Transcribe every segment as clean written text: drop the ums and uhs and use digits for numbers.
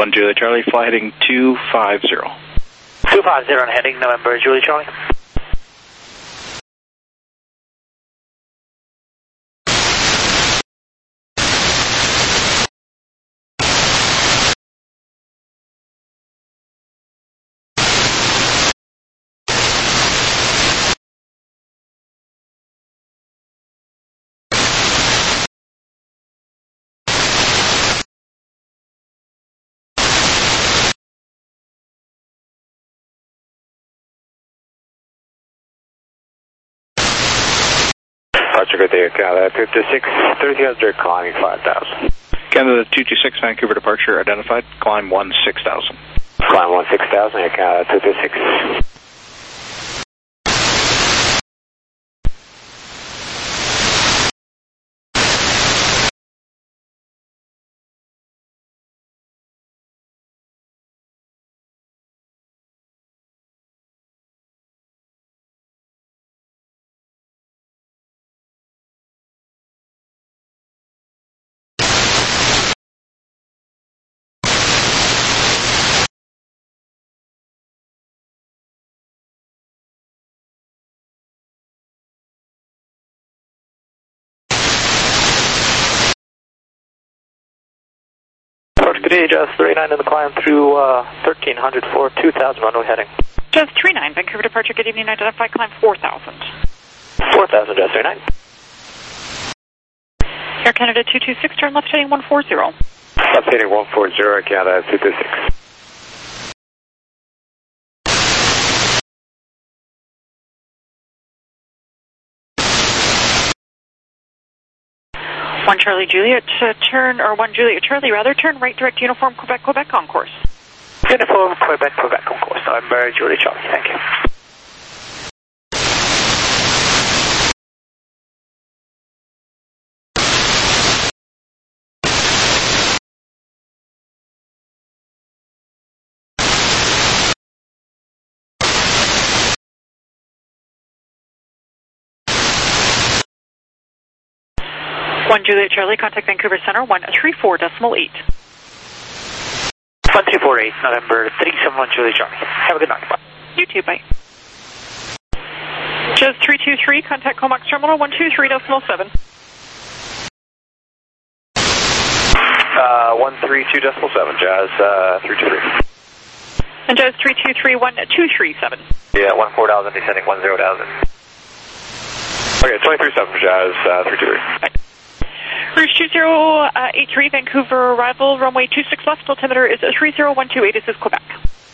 1 Juliet Charlie, fly heading 250. 250 and heading November Juliet Charlie. Good day, Canada 226, 3000, climbing 5000. Canada 226, Vancouver departure identified, climb 16,000. Climb 16,000, Canada 226. Good day, Jazz 39 in the climb through 1300 for 2000 runway heading. Jazz 39, Vancouver departure, good evening, identify, climb 4000. 4000, Jazz 39. Air Canada 226, turn left heading 140. Left heading 140, Canada 226. One Charlie Juliet, turn, or 1 Juliet Charlie rather, turn right direct uniform Quebec, Quebec on course. Uniform Quebec, Quebec on course. November Juliet Charlie, thank you. One Juliet Charlie, contact Vancouver Center, 134.8. 1348, November 371 Juliet Charlie. Have a good night. Bye. You too, bye. Jazz 323, contact Comox Terminal, 123.7. 132.7, Jazz 323. And Jazz 323, 1237. Yeah, 14,000, descending 10,000. Okay, 23.7, Jazz 323. Rouge 2083, Vancouver arrival, runway 26 left, altimeter is 30128, this is Quebec.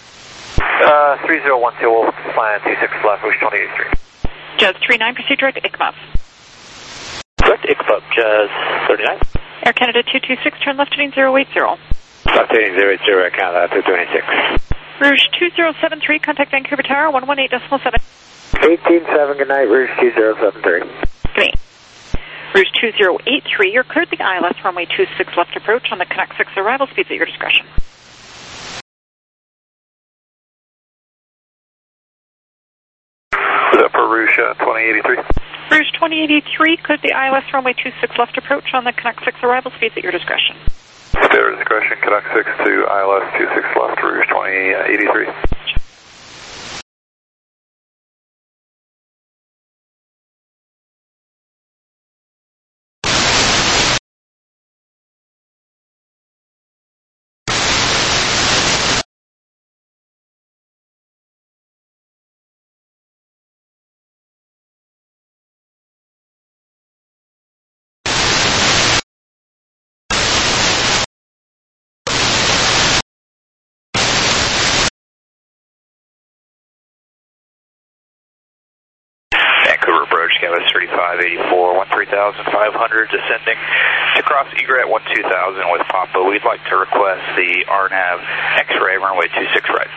3012, plan 26 left, Rouge 2083. Jazz 39, proceed direct ICMAF. Direct ICMAF, Jazz 39. Air Canada 226, turn left heading 080. Left heading 080, Canada 226. Rouge 2073, contact Vancouver Tower, 118.7. 18.7, good night, Rouge 2073. Good night. Rouge 2083, you're cleared the ILS runway 26 left approach on the Canuck 6 arrival speeds at your discretion. Is that for Rouge 2083? Rouge 2083, cleared the ILS runway 26 left approach on the Canuck 6 arrival speeds at your discretion. Their discretion, Canuck 6 to ILS 26 left, Rouge 2083. Vancouver approach, Canvas 3584, 13,500, descending to cross Egret 12,000 with Papa. We'd like to request the RNAV X-ray runway 26 right.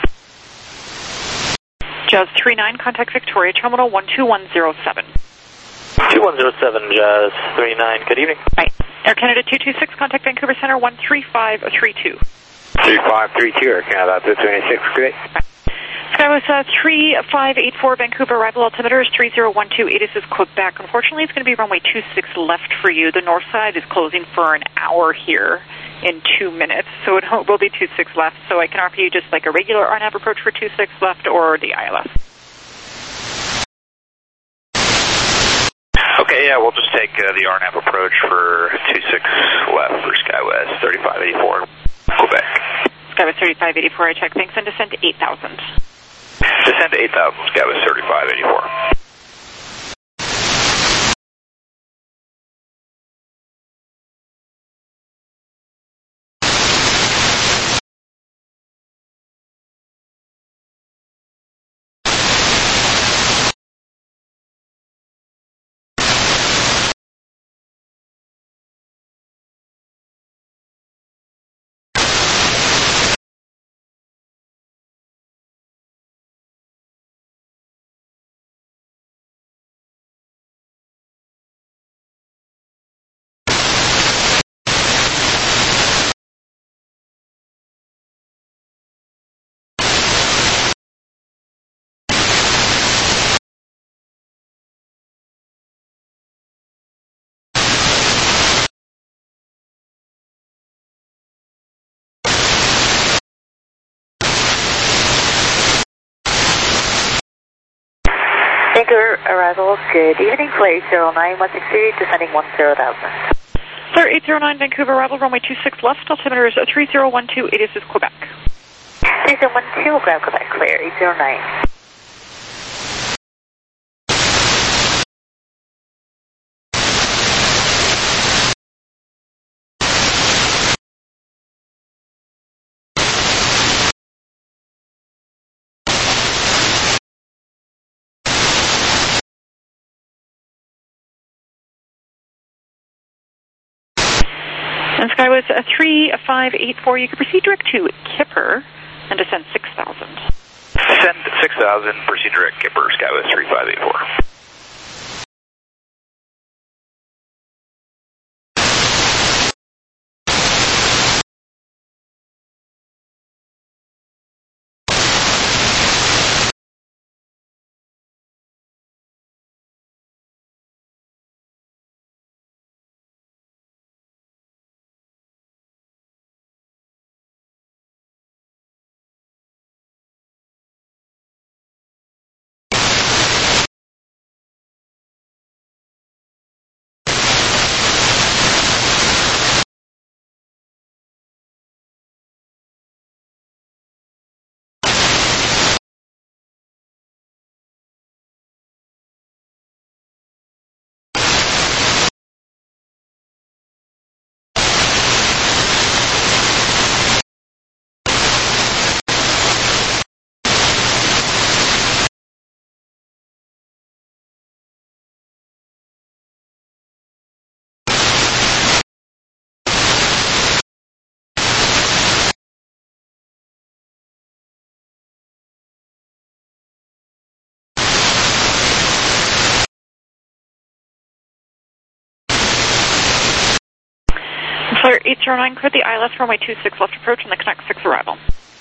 Jazz 39, contact Victoria Terminal 12107. 2107, Jazz 39, good evening. Right. Air Canada 226, contact Vancouver Center 13532. 3532, Air Canada 226, great. Skywest 3584, Vancouver arrival altimeter is 30128. This is Quebec. Unfortunately, it's going to be runway 26 left for you. The north side is closing for an hour here. in 2 minutes, so it will be 26 left. So I can offer you just like a regular RNAV approach for 26 left or the ILS. Okay, yeah, we'll just take the RNAV approach for 26 left for SkyWest 3584, Quebec. SkyWest 3584, I check. Thanks, and descend to 8,000. Descend to 8,000, SkyWest 3584. Vancouver arrival, good evening, Flare 809, 163, descending 10,000. Flare 809, Vancouver arrival, runway 26 left, altimeter is 3012, it is Quebec. 3012, ground Quebec, Flare 809. And SkyWest 3584, you can proceed direct to Kipper and descend 6,000. Descend 6,000, proceed direct Kipper, SkyWest 3584. Flare 809, clear the ILS runway 26 left approach on the Connect 6 arrival.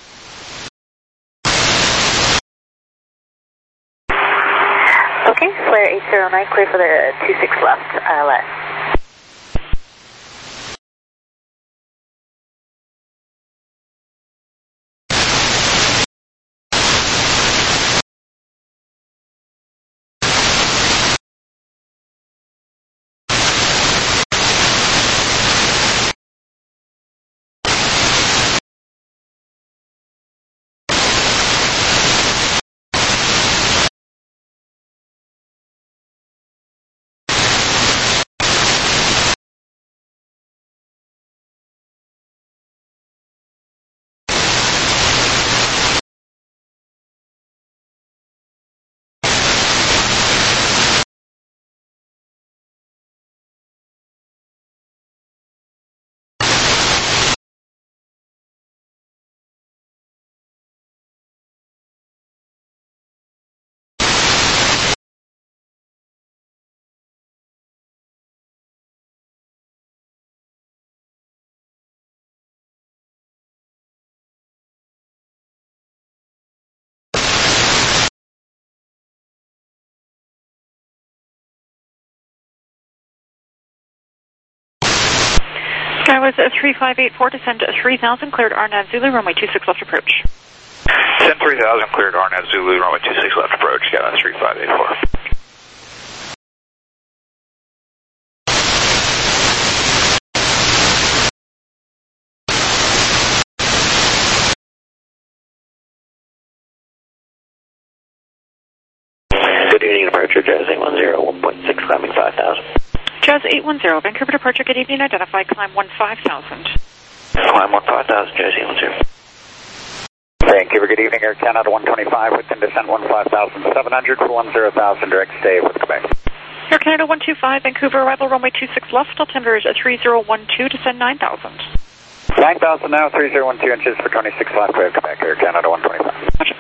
Okay, Flare 809, clear for the 26 left ILS. Skyway 3584, descend 3000, cleared RNAV Zulu, runway 26 left approach. Descend 3000, cleared RNAV Zulu, runway 26 left approach, Skyway 3584. Good evening, departure, Jazz 810, 1.6, climbing 5,000. Jazz 810, Vancouver departure, good evening, identify, climb 15,000. Climb 15,000, Jazz 810. Vancouver, good evening, Air Canada 125, within descent 15,700 for 10,000, direct stay with Quebec. Air Canada 125, Vancouver, arrival runway 26 left, altimeter is 3012, descend 9,000. 9,000 now, 3012 inches for 26 left, clear Quebec, Air Canada 125. Roger.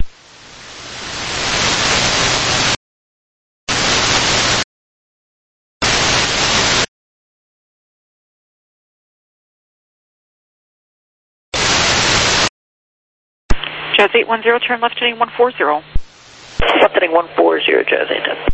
Jazz 810, turn left heading 140. Left heading 140, Jazz 810.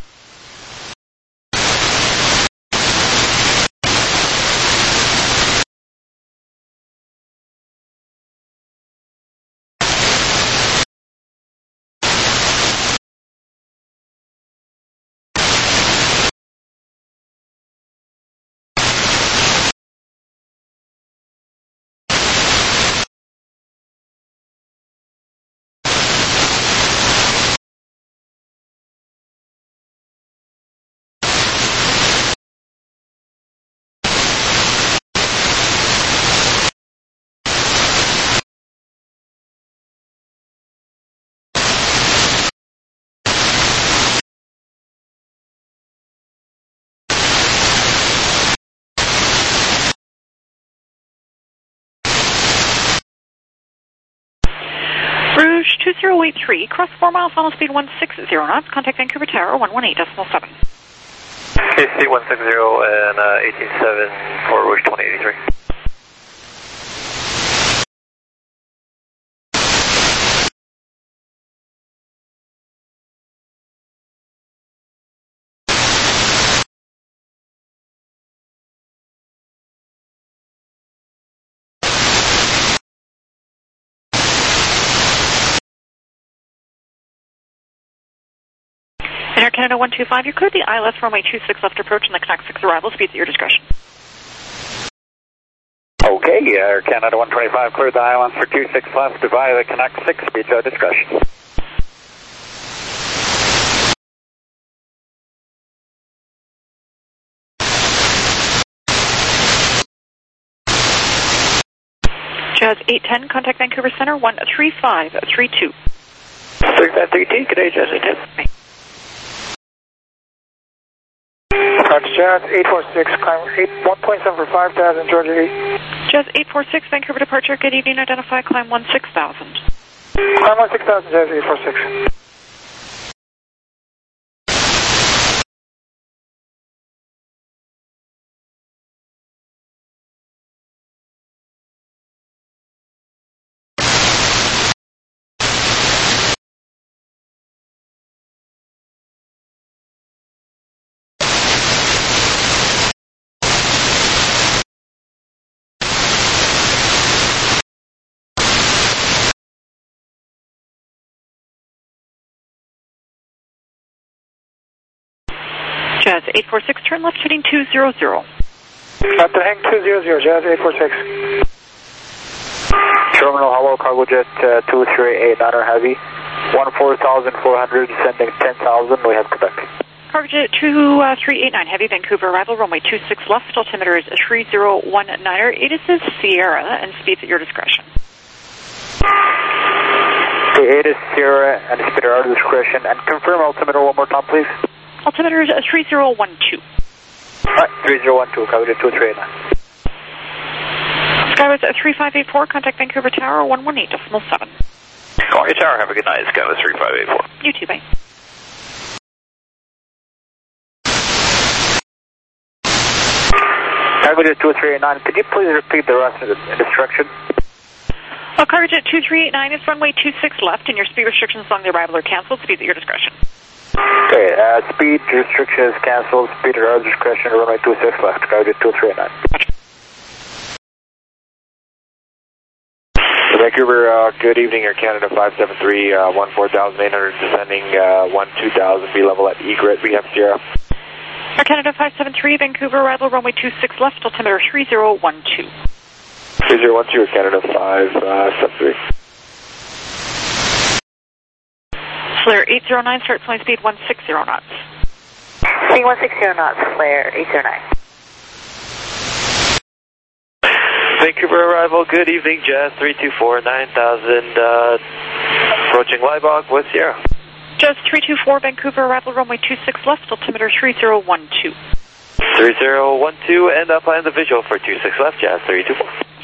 Rouge 2083, cross 4 miles, final speed 160 knots, contact Vancouver Tower 118.7. KC 160 and 18.7 for Rouge 2083. Air Canada 125, you're cleared the ILS runway 26 left approach and the Connect 6 arrival, speeds at your discretion. Okay, Air Canada 125, cleared the island for 26 left via the Connect 6, speeds at discretion. Jazz 810, contact Vancouver Center 13532. 3532, good day, Jazz 810. Jazz 846, climb 1.7 for 5,000, Georgia 8. Jazz 846, Vancouver departure, good evening, identify, climb 16,000. Climb 16,000, Jazz 846. Jazz 846, turn left heading 200. Left heading 200, Jazz 846. Terminal, hello, cargo jet 238, Niner Heavy, 14,400, sending 10,000, we have Quebec. Cargo jet 2389, heavy, Vancouver, arrival runway 26 left, altimeter is 3019, it is Sierra, and speeds at your discretion. The 8 is Sierra and speed at our discretion, and confirm altimeter one more time, please. Altimeter is 3012. Alright, 3012, cargo jet 2389. Skyway 3584, contact Vancouver Tower 118.7. Calling your tower, have a good night, Skyway 3584. You too, bye. Cargo jet 2389, could you please repeat the rest of the instruction? Cargo jet 2389 is runway 26 left, and your speed restrictions along the arrival are canceled. Speeds at your discretion. Okay, speed restriction is cancelled, speed at our discretion, runway 26 left, cargo jet 2389. Vancouver, good evening, Air Canada 573, 14,800 descending, 12,000, be level at Egret, we have Sierra. Air Canada 573, Vancouver, arrival runway 26 left, altimeter 3012. 3012, Air Canada 573. Flare 809, start flying speed 160 knots. Speed 160 knots, flare 809. Vancouver arrival, good evening, Jazz 324, 9,000, approaching Liebach with Sierra. Jazz 324, Vancouver, arrival runway 26 left, altimeter 3012. 3012, and up on the visual for 26 left, Jazz 324.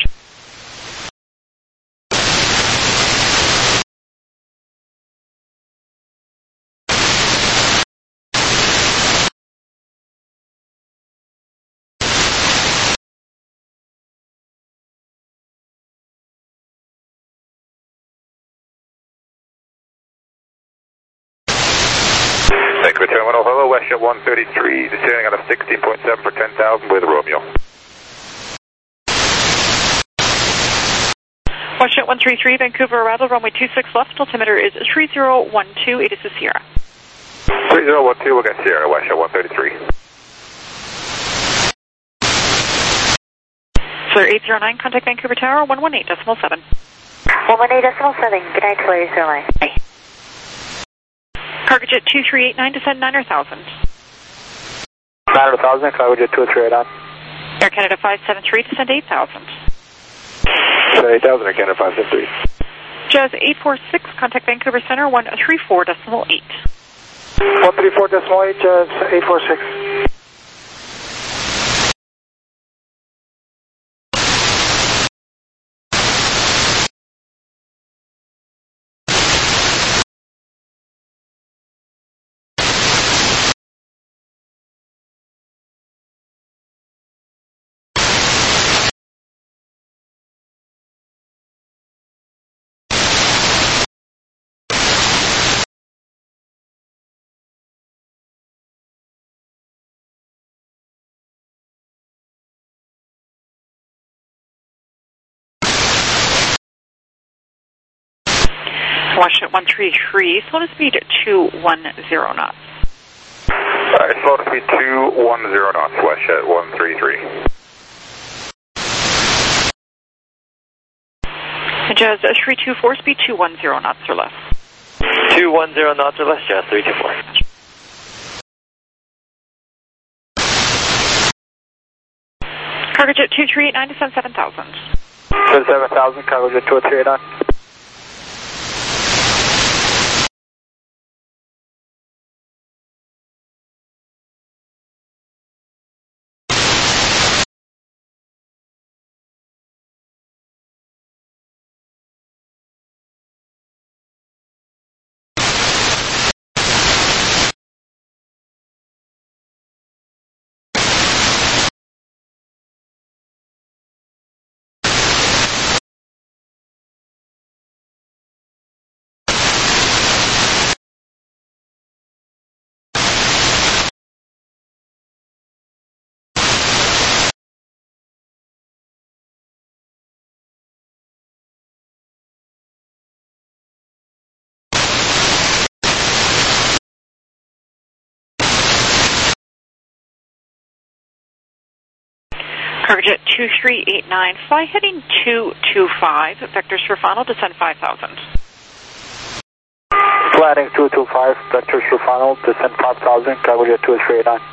Vancouver 1010, hello, Westjet 133, descending out of 16.7 for 10,000 with Romeo. Westjet 133, Vancouver, arrival runway 26 left, altimeter is 3012, it is the Sierra. 3012, we'll get Sierra, Westjet 133. Flare 809, contact Vancouver Tower 118.7. 118.7, good night, flare 809. Bye. Cargojet 2389, descend 9,000. 9,000, Cargojet 2389. Air Canada 573, descend 8,000. 8,000, Air Canada 573. Jazz 846, contact Vancouver Center 134.8. 134.8, Jazz 846. Washington 133, slow to speed 210 knots. Alright, slow to speed 210 knots, Westjet 133. Jazz 324, speed 210 knots or less. 210 knots or less, Jazz 324. Cargojet 2389, descend 7,000. 7,000, Cargojet 2389. Cargojet 2389, fly heading 225, vectors for final, descend 5,000. Flying 225, vectors for final, descend 5,000, Cargojet 2389.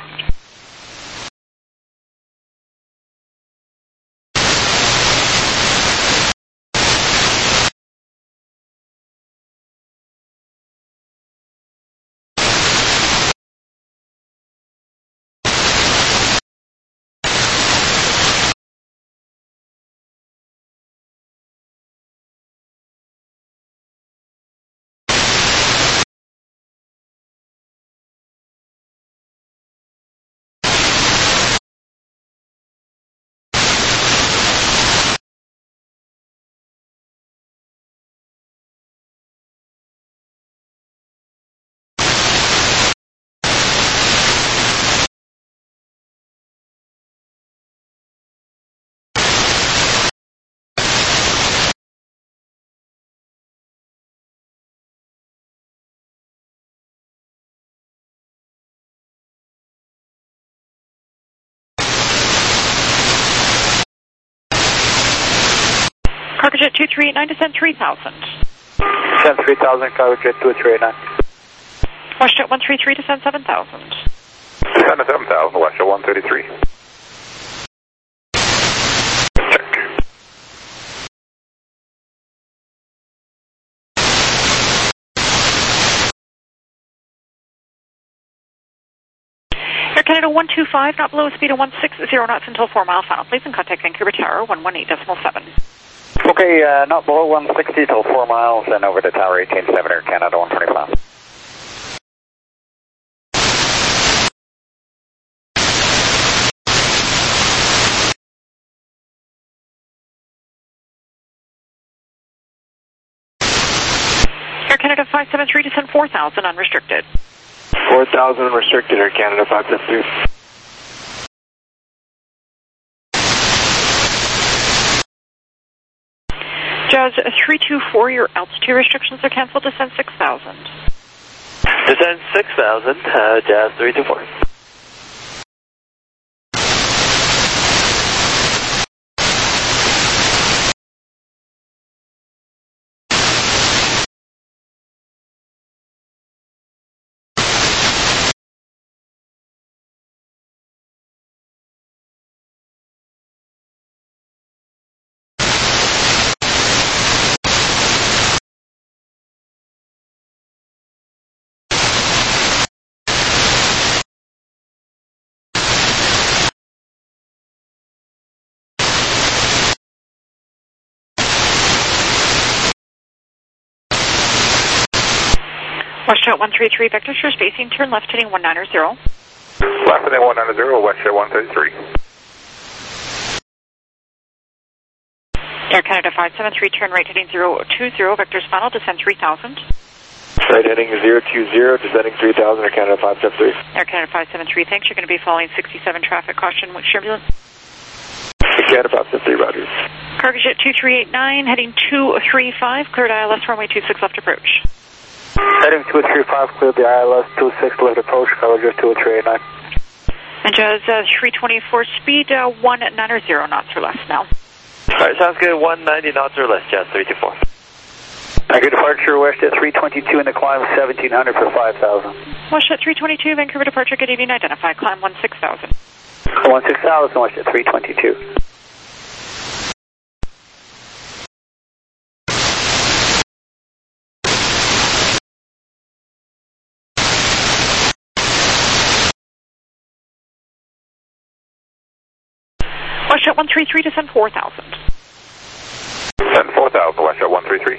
Jet 2389, descend 3000. Descend 3000, Cargo Jet 2389. WestJet 133, descend 7000. Descend to 7,000, WestJet 133. Check. Air Canada 125, not below a speed of 160 knots until 4 mile final. Please and contact Vancouver Tower 118.7. Okay, not below 160 till 4 miles and over to Tower 18.7 Air Canada 125. Air Canada 573, descend 4000 unrestricted. 4,000 unrestricted, Air Canada 573. Jazz 324, your altitude restrictions are canceled, descend 6000. Descend 6,000, Jazz 324. WestJet 133, vector sure spacing, turn left heading 190. Left heading 190, WestJet 133. Air Canada 573, turn right heading 020, vectors final, descend 3000. Right heading 020, descending 3,000, Air Canada 573. Air Canada 573, thanks. You're going to be following 67 traffic caution with turbulence. Air Canada 573, Roger. Cargo Jet 2389, heading 235, cleared ILS runway 26 left approach. Heading 235, cleared the ILS 26 left approach, Cargo Jet 2389. And Jazz 324, speed 190 knots or less now. Alright, sounds good. 190 knots or less, Jazz 324. Good departure, WestJet 322 in the climb 1700 for 5,000. WestJet 322, Vancouver departure, good evening, identify, climb 16,000. 16,000, WestJet 322. WestJet 133, descend 4,000. Descend 4,000, WestJet 133.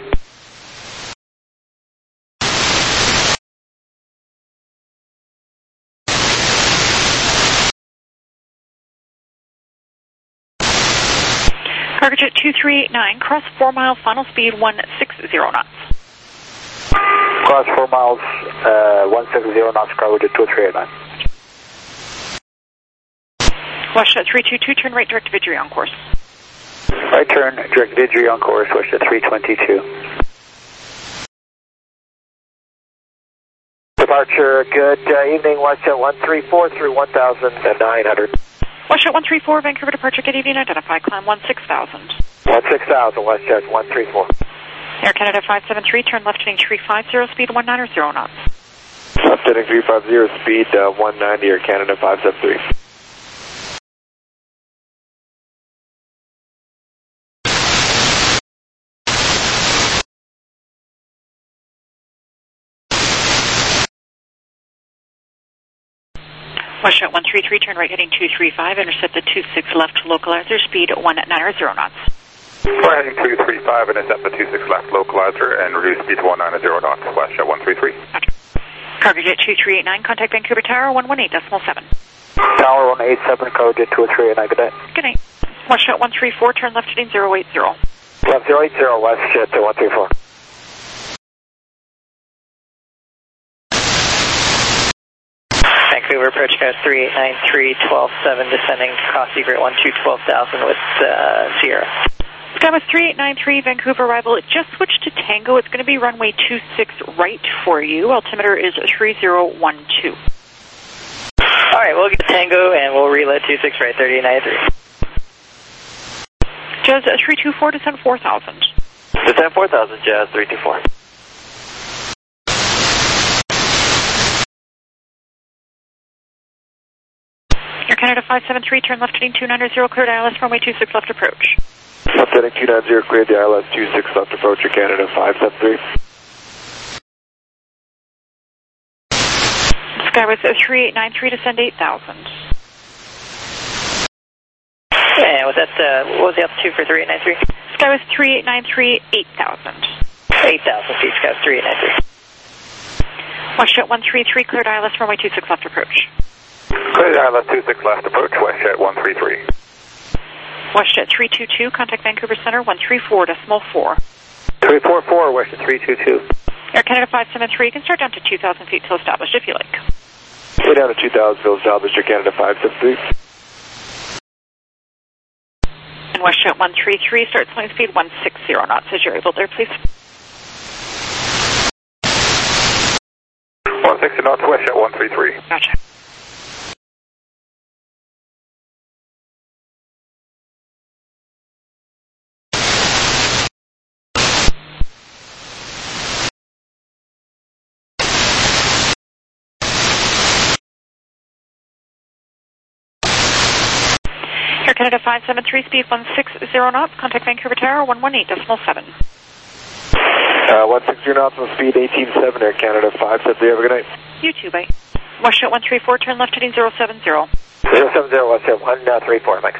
Cargo Jet 2389, cross 4 mile, final speed 160 knots. Cross 4 miles, 160 knots, Cargo Jet 2389. WestJet 322, turn right direct Vidri on course. Right turn, direct Vidri on course, WestJet 322. Departure, good evening, WestJet 134 through 1,900. WestJet 134, Vancouver departure, good evening, identify, climb 16,000. 16,000, WestJet 134. Air Canada 573, turn left heading 350, speed 190 knots. Left heading 350, speed 190, Air Canada 573. WestJet 133, turn right heading 235, intercept the 26 left localizer, speed 190 knots. Right heading 235, intercept the 26 left localizer and reduce speed to 190 knots, WestJet 133. Cargo Jet 2389, contact Vancouver Tower 118.7. Tower 187, Cargo Jet 2389, good night. Good night. WestJet 134, turn left heading 080. Left 080, WestJet 134. Vancouver approach code 3893, 12-7, descending cross Egret 12,000 with Sierra. Skywest 3893, Vancouver arrival. It just switched to Tango. It's going to be runway 26 right for you. Altimeter is 3012. All right, we'll get Tango and we'll reload 26 right, 3893. Jazz 324, descend 4,000. Descend 4000, Jazz 324. Air Canada 573, turn left heading 290, cleared ILS runway 26 left approach. Left heading 290, cleared the ILS 26 left approach, Air Canada 573. Skyway 3893, descend 8,000. And was that, what was the altitude for 3893? Skyway 3893, 8,000. 8,000 feet, Skyway 3893. WestJet 133, cleared ILS runway 26 left approach. Cleared ILS 26 left approach, WestJet 133. WestJet 322, contact Vancouver Center 134.4. 344, WestJet 322. Air Canada 573, you can start down to 2,000 feet till established if you like. Way down to 2,000, Phil established, Air Canada 573. And WestJet 133, start flying speed 160 knots as you're able there, please. 160 knots, WestJet 133. Gotcha. Air Canada 573, speed 160 knots, contact Vancouver Tower 118.7. 160 knots on speed 18.7, Air Canada 573, have a good night. You too, bye. WestJet 134, turn left heading 070. 070, WestJet 134, Mike.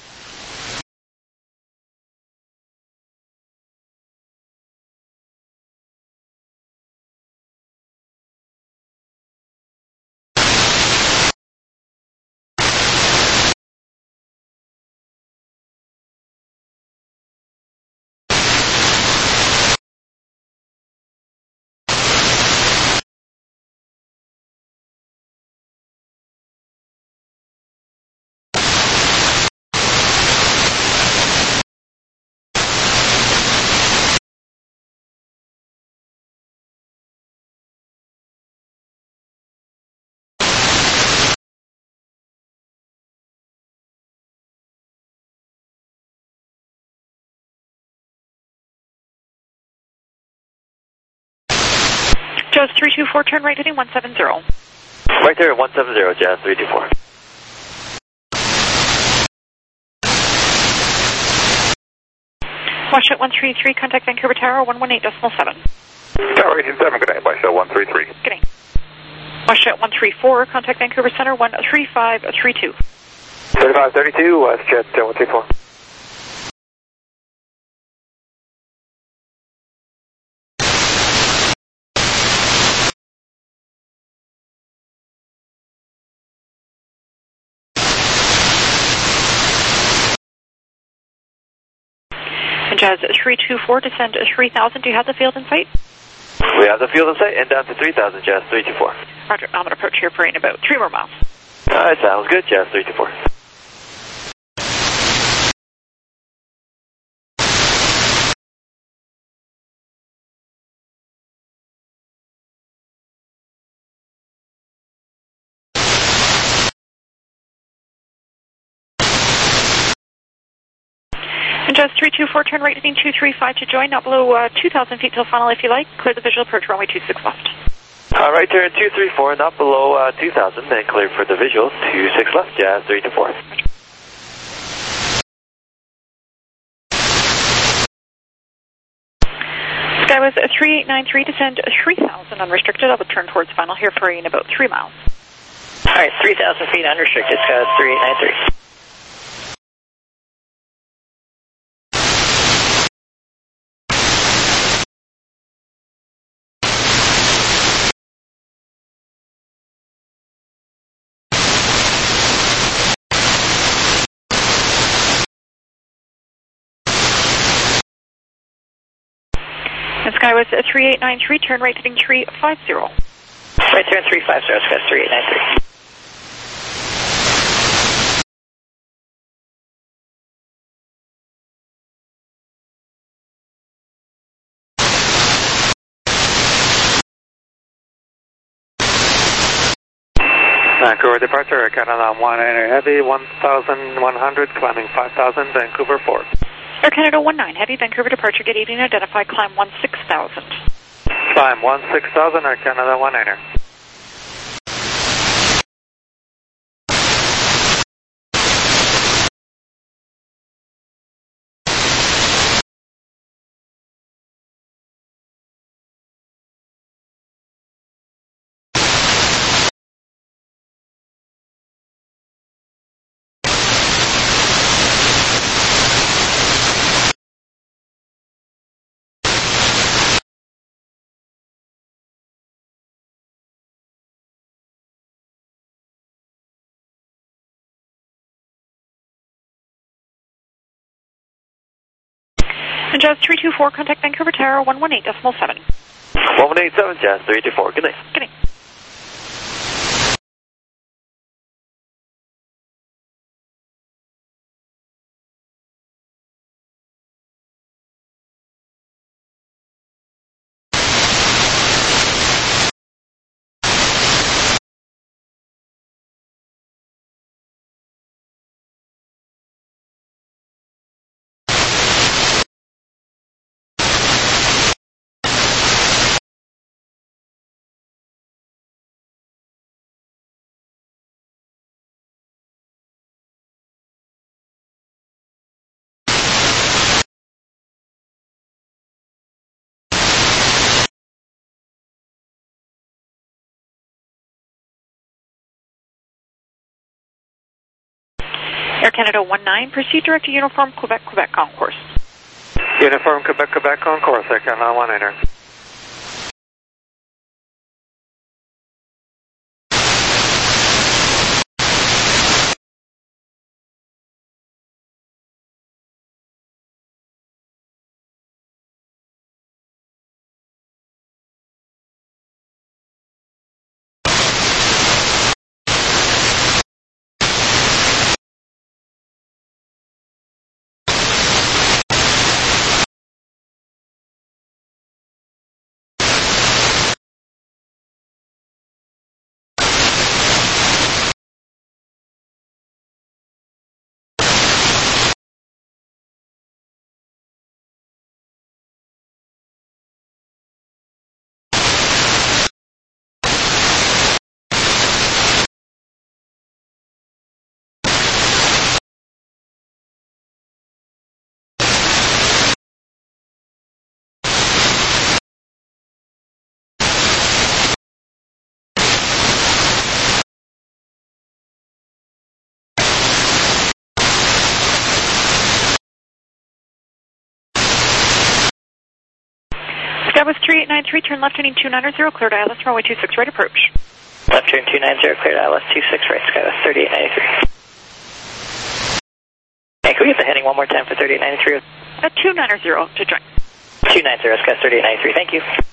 Jazz 324, turn right heading 170. Right there at 170, Jazz 324. WestJet 133, contact Vancouver Tower 118.7. Tower 187, good night, WestJet 133. Good day. WestJet 134, contact Vancouver Center 13532. 3532, WestJet 134. And Jazz 324, descend 3,000. Do you have the field in sight? We have the field in sight and down to 3,000, Jazz 324. Roger, I'm going to approach here for in about 3 more miles. Alright, sounds good, Jazz 324. And Jazz 324, turn right heading 235 to join, not below 2,000 feet till final if you like. Clear the visual approach runway 26 left. Right there at 234, not below 2,000, then clear for the visual, 26 left, Jazz 324. Skyway 3893, descend 3,000 unrestricted. I'll turn towards final here for in about 3 miles. Alright, 3,000 feet unrestricted, Skyway 3893. And Skyway 3893, turn right heading 350. Right there at 350, Skyway 3893. Vancouver departure, Canada 1 enter heavy, 1,100, climbing 5,000, Vancouver 4. Air Canada 19, heavy Vancouver departure, good evening, identify, climb 16,000. Climb 16,000, Air Canada 19er. And Jazz 324, contact Vancouver Tower 118.7. 1187, Jazz 324, good night. Good night. Air Canada 19, proceed direct to Uniform Quebec, Quebec Concourse. Uniform Quebec, Quebec Concourse, Air Canada 19er. Skywest 3893, turn left heading 290, cleared ILS, runway 26 right approach. Left turn 290, cleared ILS 26 right, Skywest 3893. Hey, can we get the heading one more time for 3893? 290 to join. 290, Skywest 3893, thank you.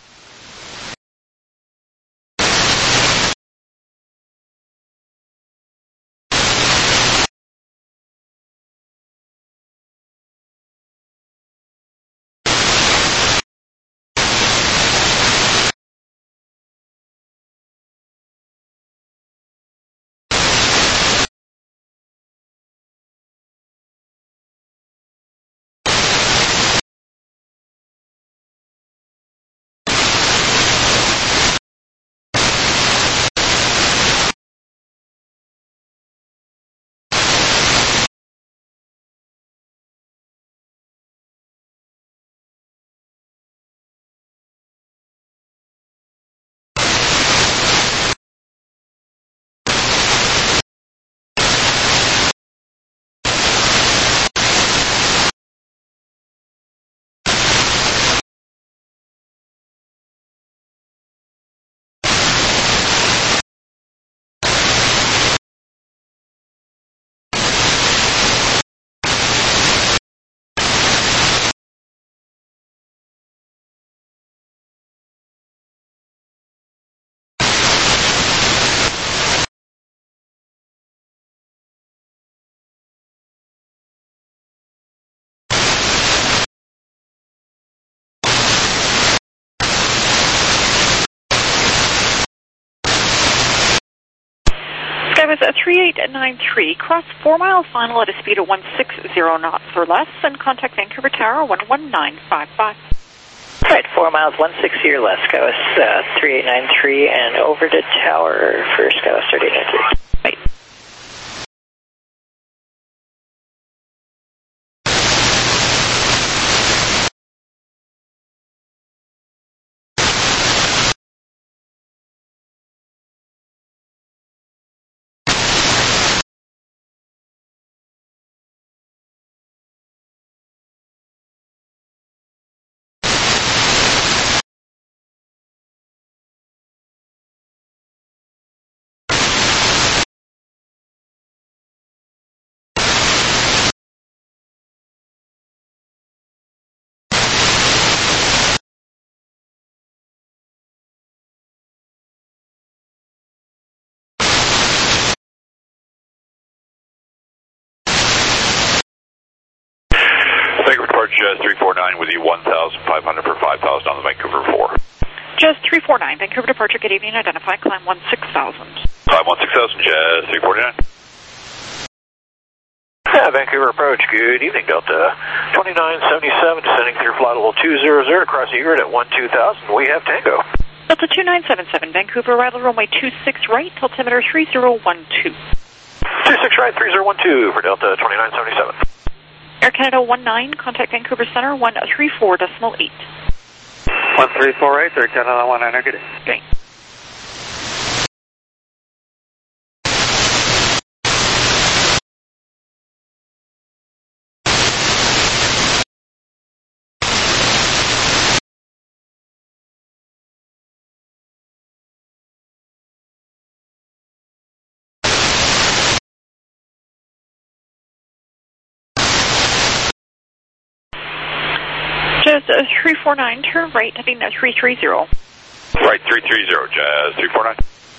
That was a 3893. Cross 4 miles final at a speed of 160 knots or less, and contact Vancouver Tower 11955. All right, 4 miles, 160 or less, Skywest 3893, and over to Tower for Skywest 3893. Right. Jazz 349 with you 1,500 for 5,000 on the Vancouver 4. Jazz 349, Vancouver departure, good evening, identify, climb 16,000. Climb 16,000, Jazz 349. Vancouver approach, good evening, Delta 2977, descending through flight level 200 across Egret at 12,000, we have Tango. Delta 2977, Vancouver arrival runway 26 right, altimeter 3012. 26 right, 3012 for Delta 2977. Air Canada 19, contact Vancouver Center 134.8. 1348, Air Canada 19, good. Great. Jazz 349, turn right, heading 330. Right, 330, Jazz 349.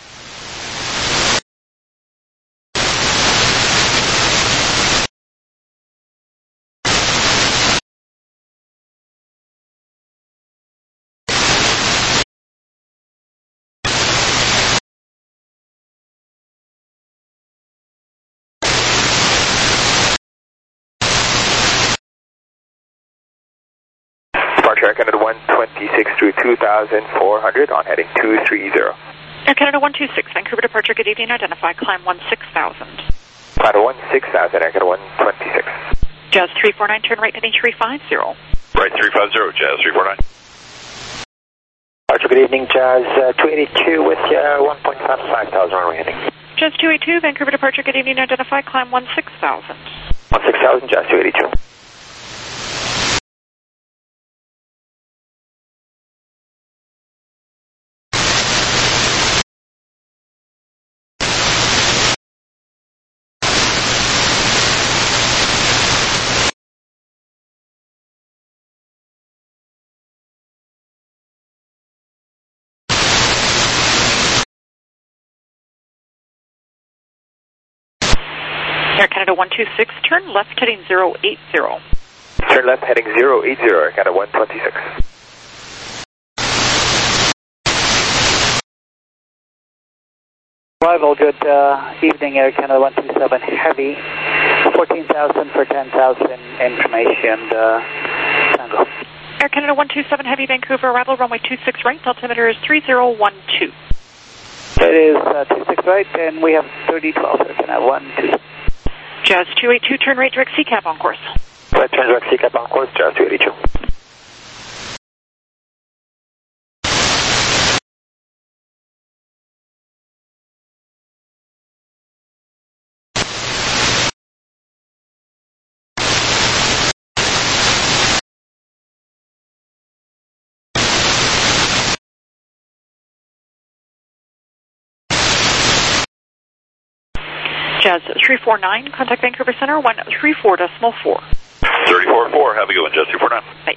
Air Canada 126 through 2,400 on heading 230. Air Canada 126, Vancouver departure, good evening, identify, climb 16,000. Climb 16,000, Air Canada 126. Jazz 349, turn right, heading 350. Right, 350, Jazz 349. Departure, good evening, Jazz 282 with 1.55,000 runway heading. Jazz 282, Vancouver departure, good evening, identify, climb 16,000. 16,000, Jazz 282. Air Canada 126, turn left, heading 080. Turn left, heading 080, Air Canada 126. Arrival, good evening, Air Canada 127 Heavy, 14,000 for 10,000 information, Tango. Air Canada 127 Heavy, Vancouver, arrival runway 26 right, altimeter is 3012. It is 26 right, and we have 3012, Air Canada 126. Jazz 282, turn right, direct CCAP on course. Right, turn direct CCAP on course, Jazz 282. Jazz 349, contact Vancouver Center 134.4. 34.4, have a good one, Jazz 349. Bye.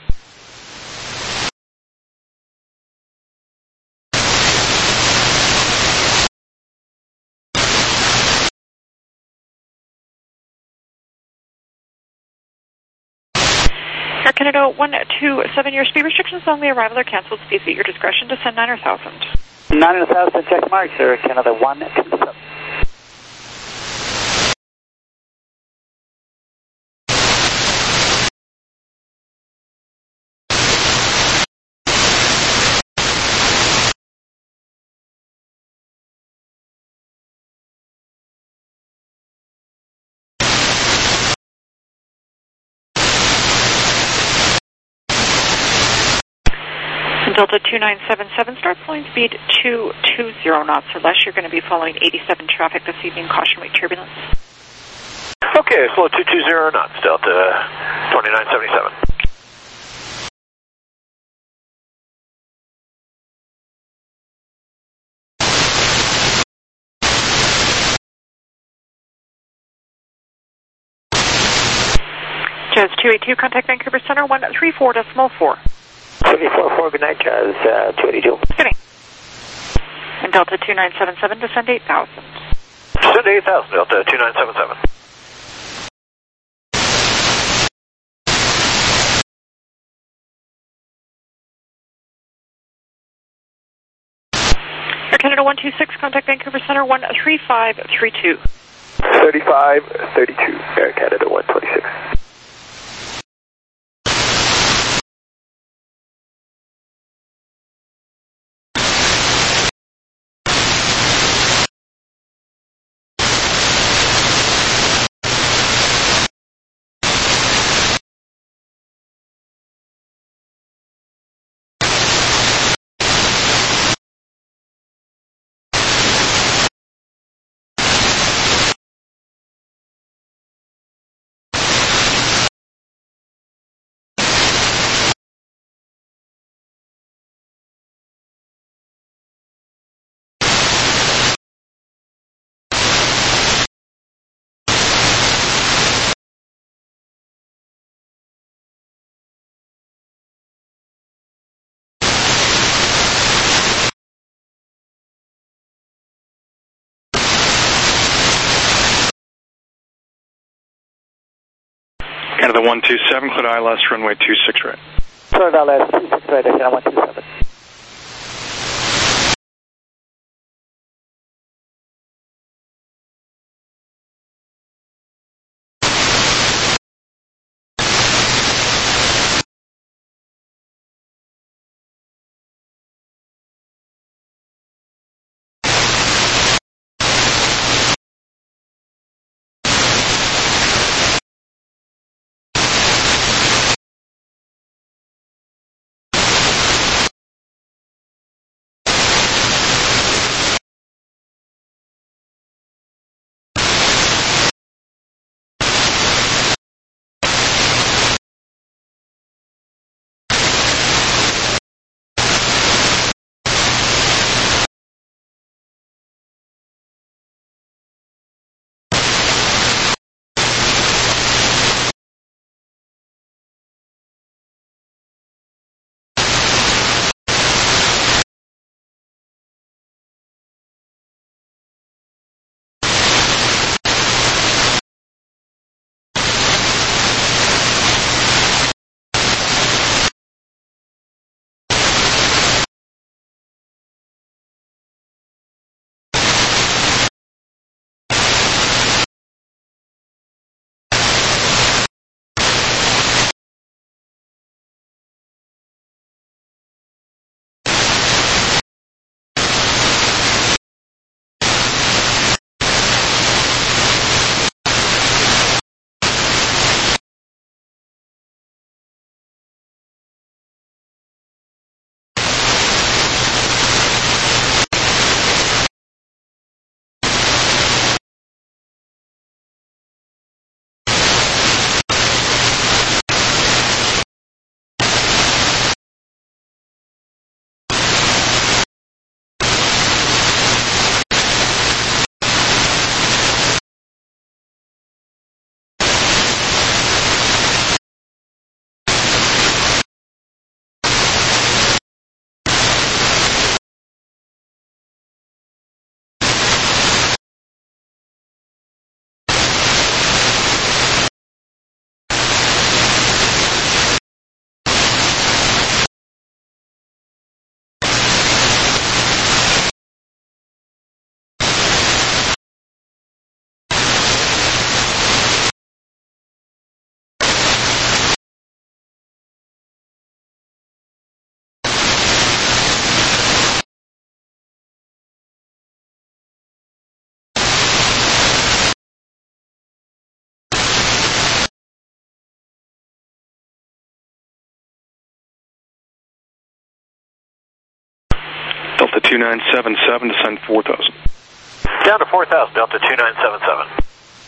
Air Canada 127, your speed restrictions on the arrival are canceled. Speeds at your discretion. Descend 9,000. 9,000, check marks, Air Canada 127. Delta 2977, start flying speed 220 knots or less. You're going to be following 87 traffic this evening. Caution weight turbulence. Okay, slow 220 knots, Delta 2977. Jazz 282, contact Vancouver Center 134.4. 34.4, good night, Jazz 282. Kidding. And Delta 2977, descend 8,000. Descend 8,000, Delta 2977. Air Canada 126, contact Vancouver Center 13532. 3532, Air Canada 126. Canada 127, clear ILS, runway 26 right. Clear ILS, 26 right, Canada 127. 2977, descend 4,000. Down to 4,000, Delta 2977.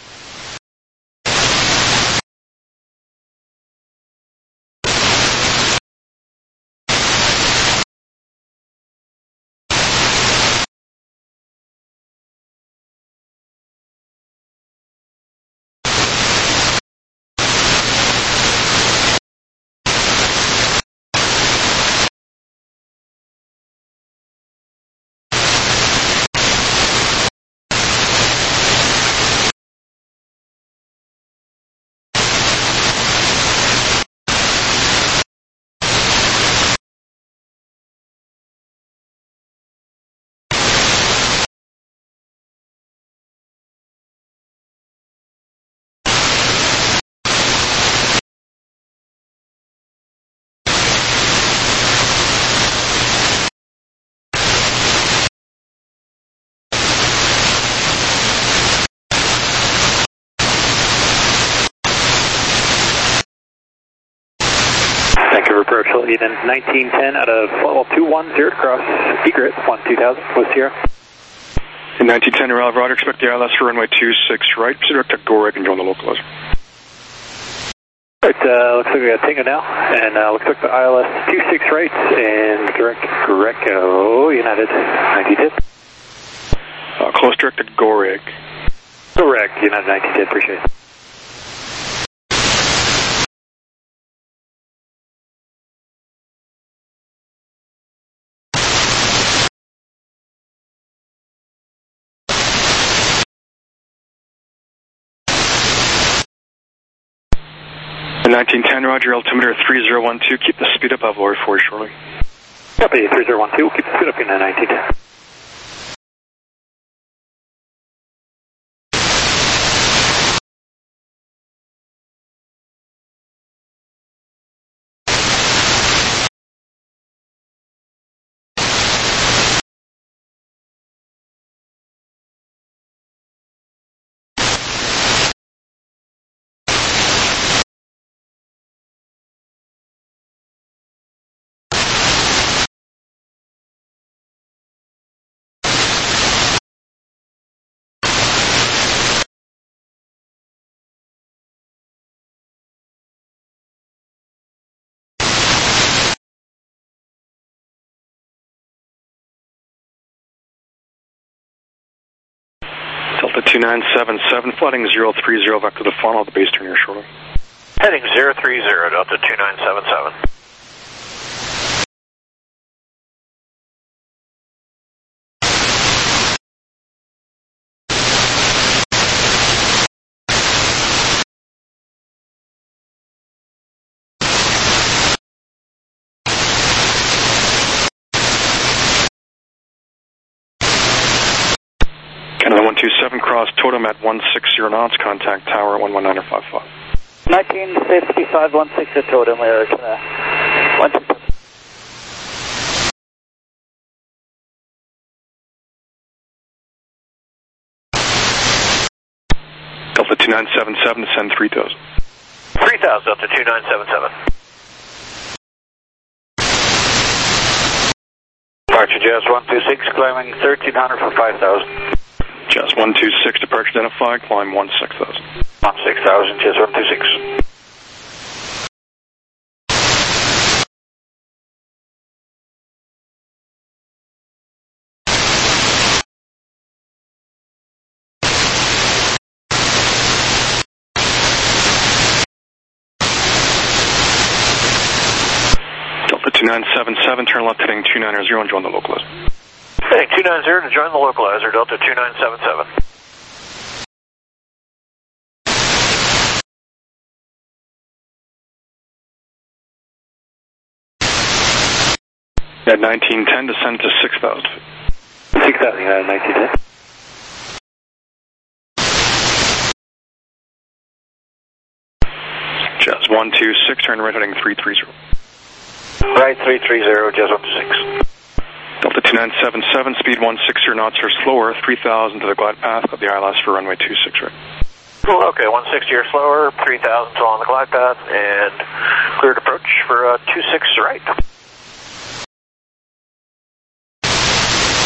Approach Eden 1910 out of level 210 across Egret 12000 with Sierra. In 1910, Roger, expect the ILS for runway 26 right, direct to Goreg and join the localizer. Right, looks like we got Tango now, and looks like the ILS 26 right and direct Greco United 1910. Close direct to Goreg. Goreg United 1910, appreciate it. In 1910, Roger, altimeter 3012, keep the speed up, I'll lower for you shortly. Copy, 3012, we'll keep the speed up in 1910. Delta 2977, flooding 030 back to the funnel, the base turn here shortly. Heading 030, Delta 2977. Canada 127, cross totem at 160 knots, contact tower 119.55. 1955, 16 totem, we're 127. Delta 2977, descend 3,000. 3,000, Delta 2977. Departure Jazz 126, climbing 1300 for 5,000. Jazz 126, departure identified, climb 16,000. 16,000, Jazz 126. Delta 2977, turn left heading 290 and join the localizer. Heading 290 to join the localizer, Delta 2977. At 1910, descend to 6,000. 6,000, 1910. Jazz 126, turn right heading 330. Right 330, Jazz 126. Delta 2977, speed 160 knots or slower, 3,000 to the glide path of the ILS for runway 26 right. Cool, okay, 160 or slower, 3,000 still on the glide path, and cleared approach for 26 right.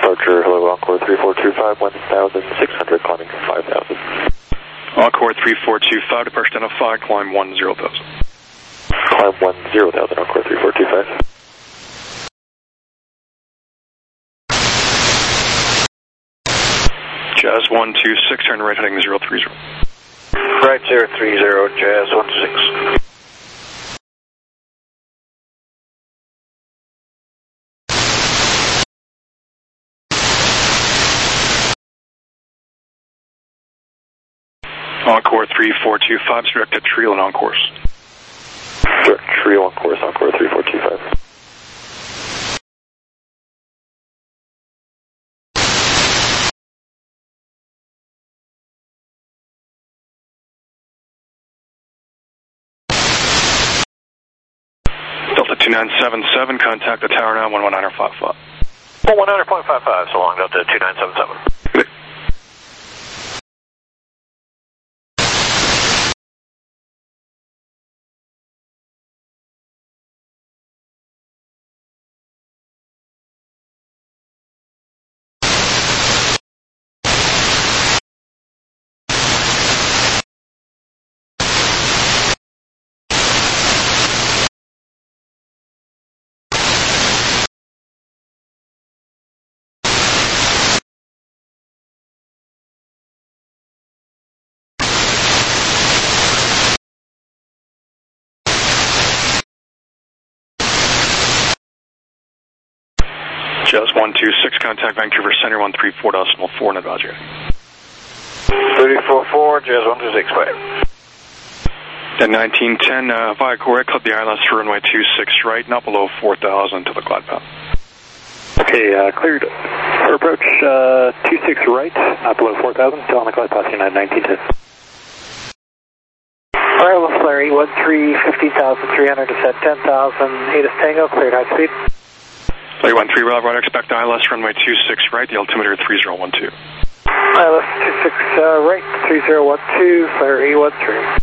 Departure, hello, Encore 3425, 1,600, climbing 5,000. Encore 3425, departure identified, climb 10,000. Climb 10,000, Encore 3425. Jazz 126, turn right heading 030. Right 030, Jazz 16. Encore 3425, directed Trio and on course. Direct Trio on course, Encore 3425. Delta 2977, contact the tower now, 119.55. 119.55, so long, Delta 2977. Jazz 126, contact Vancouver Center 134.4 and advise you. 34-4, Jazz 126, quiet. At 1910, via correct, clip the ILS for runway 26 right, not below 4,000 to the glide path. Okay, cleared for approach 26 right, not below 4,000, still on the glide path, United 1910. Arrival flare 813, 50,300, descent 10,000, ATIS Tango, cleared high speed. Flare 13, right, expect ILS runway 26 right, the altimeter 3012. ILS 26 right, 3012, flare 813.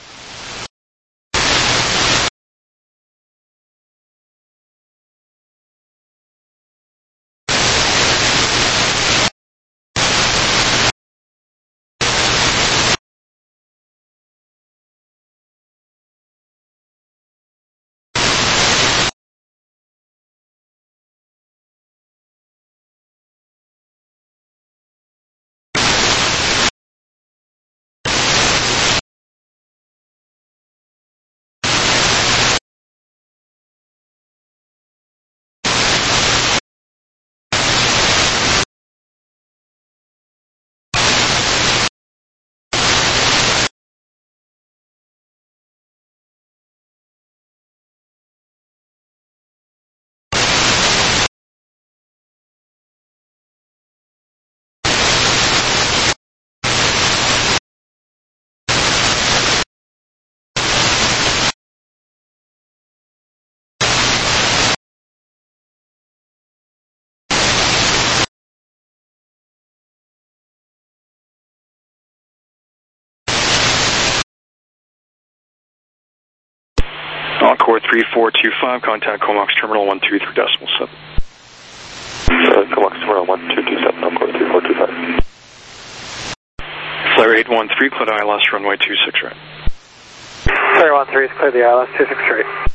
Encore 3425, contact Comox Terminal 123.7. Comox Terminal 1227, Encore 3425. Flare 813, clear the ILS runway 26 right. Flare 13 is clear the ILS 26 right.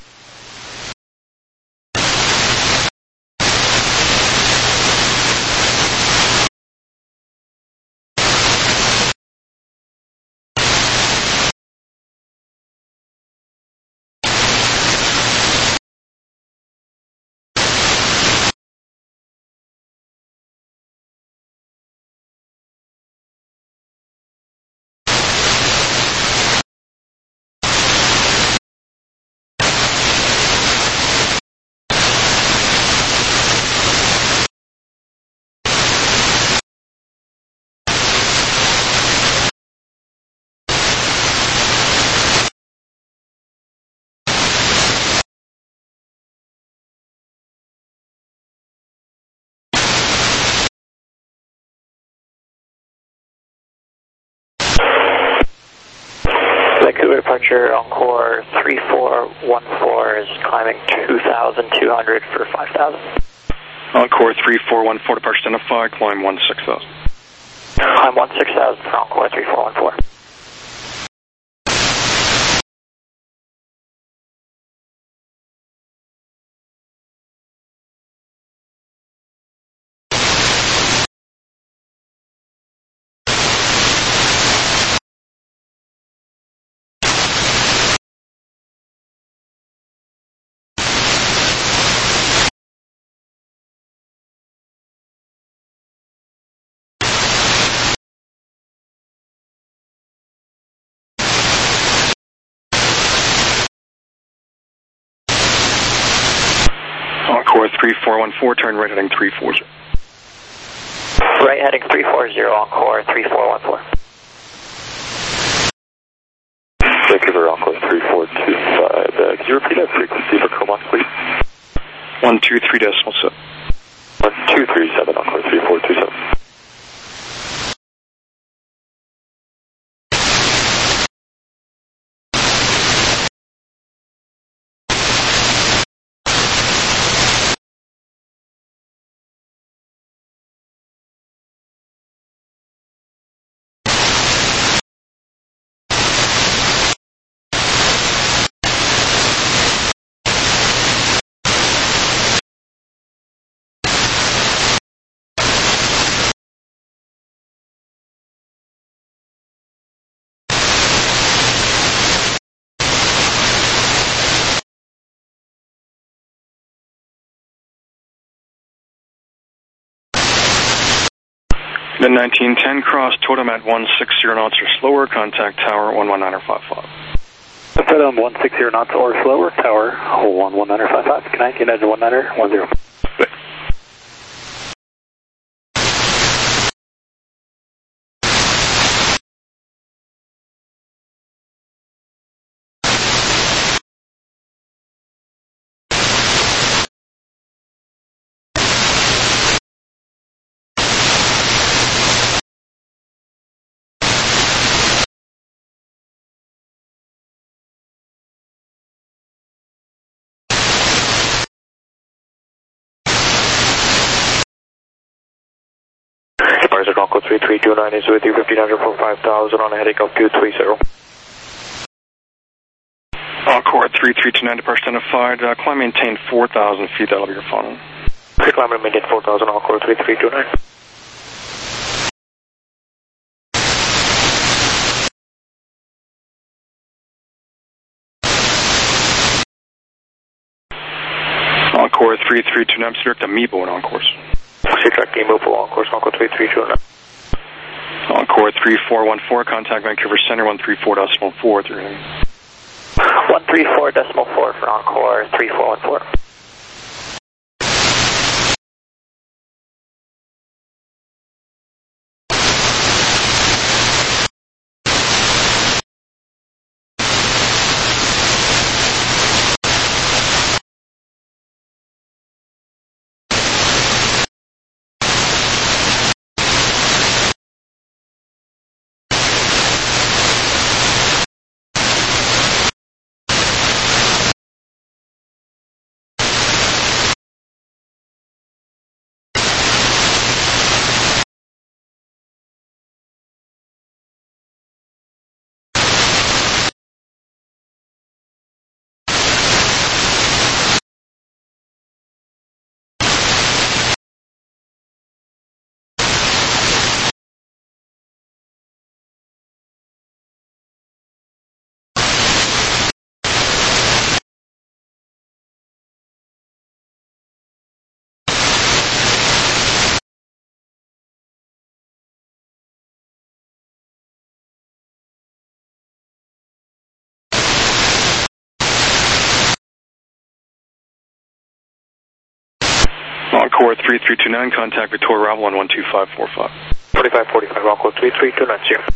Vancouver departure, Encore 3414 is climbing 2,200 for 5,000. Encore 3414, departure identified, climb 16,000. Climb 16,000 for Encore 3414. Encore 3414, turn right heading 340. Right heading 340, Encore 3414. Vancouver, Encore 3425. Could you repeat that frequency for Comox, please? 123.7. 1237, Encore 3427. Then 1910, cross, totem at 160 knots or slower, contact tower 119.55. Totem 160 knots or slower, tower 119.55. Can I get United 1910? Departure Concord 3329 is with you, 1500 for 5,000 on a heading of 230. Encore 3329, departure identified, climb maintain 4,000 feet, that'll be your phone. Climb and maintain 4,000, Encore 3329. Encore 3329, direct to Meebo in Encourse. Direct to Meebo, Encourse, Encore 3329. Encore 3414, contact Vancouver Center 134.4. 134.4 for Encore 3414. Encore 3329, contact Victoria Ravel on 12545. 4545, Encore 3329.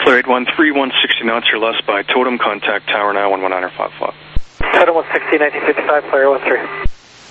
Flare 813, 160 knots or less by totem, contact tower now 119.55. Totem 160, 1955, Flare 13.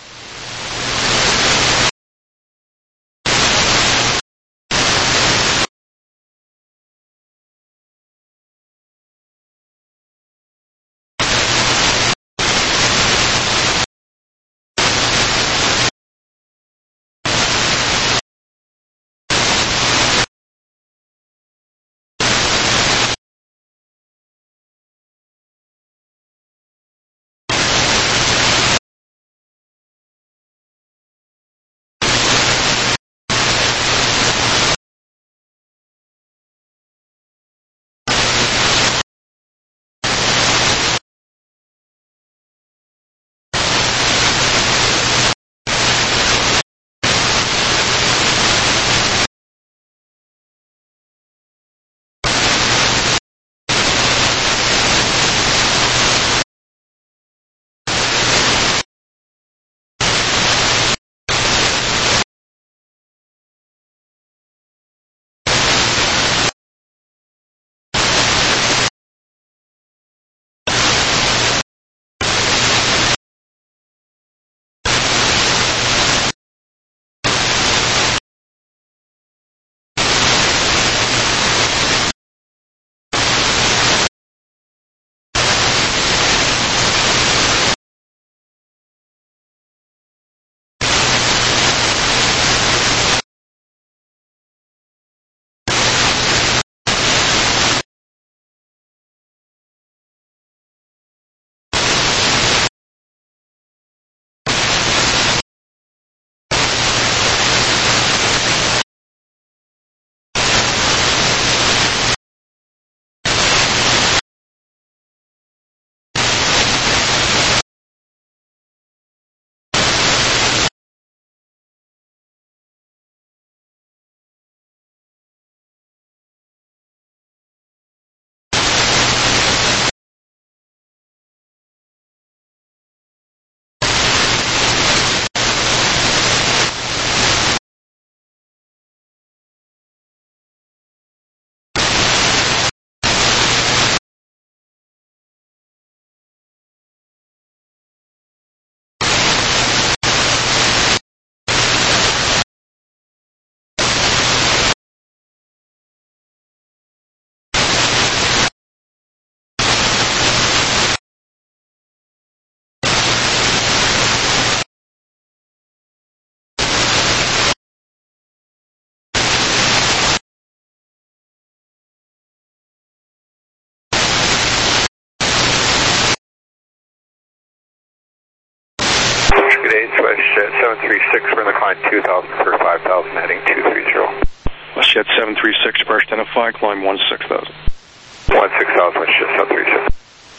WestJet 736, we're in the climb 2000 for 5000, heading 230. WestJet 736, departure identify, climb 16,000. 16,000, WestJet 736.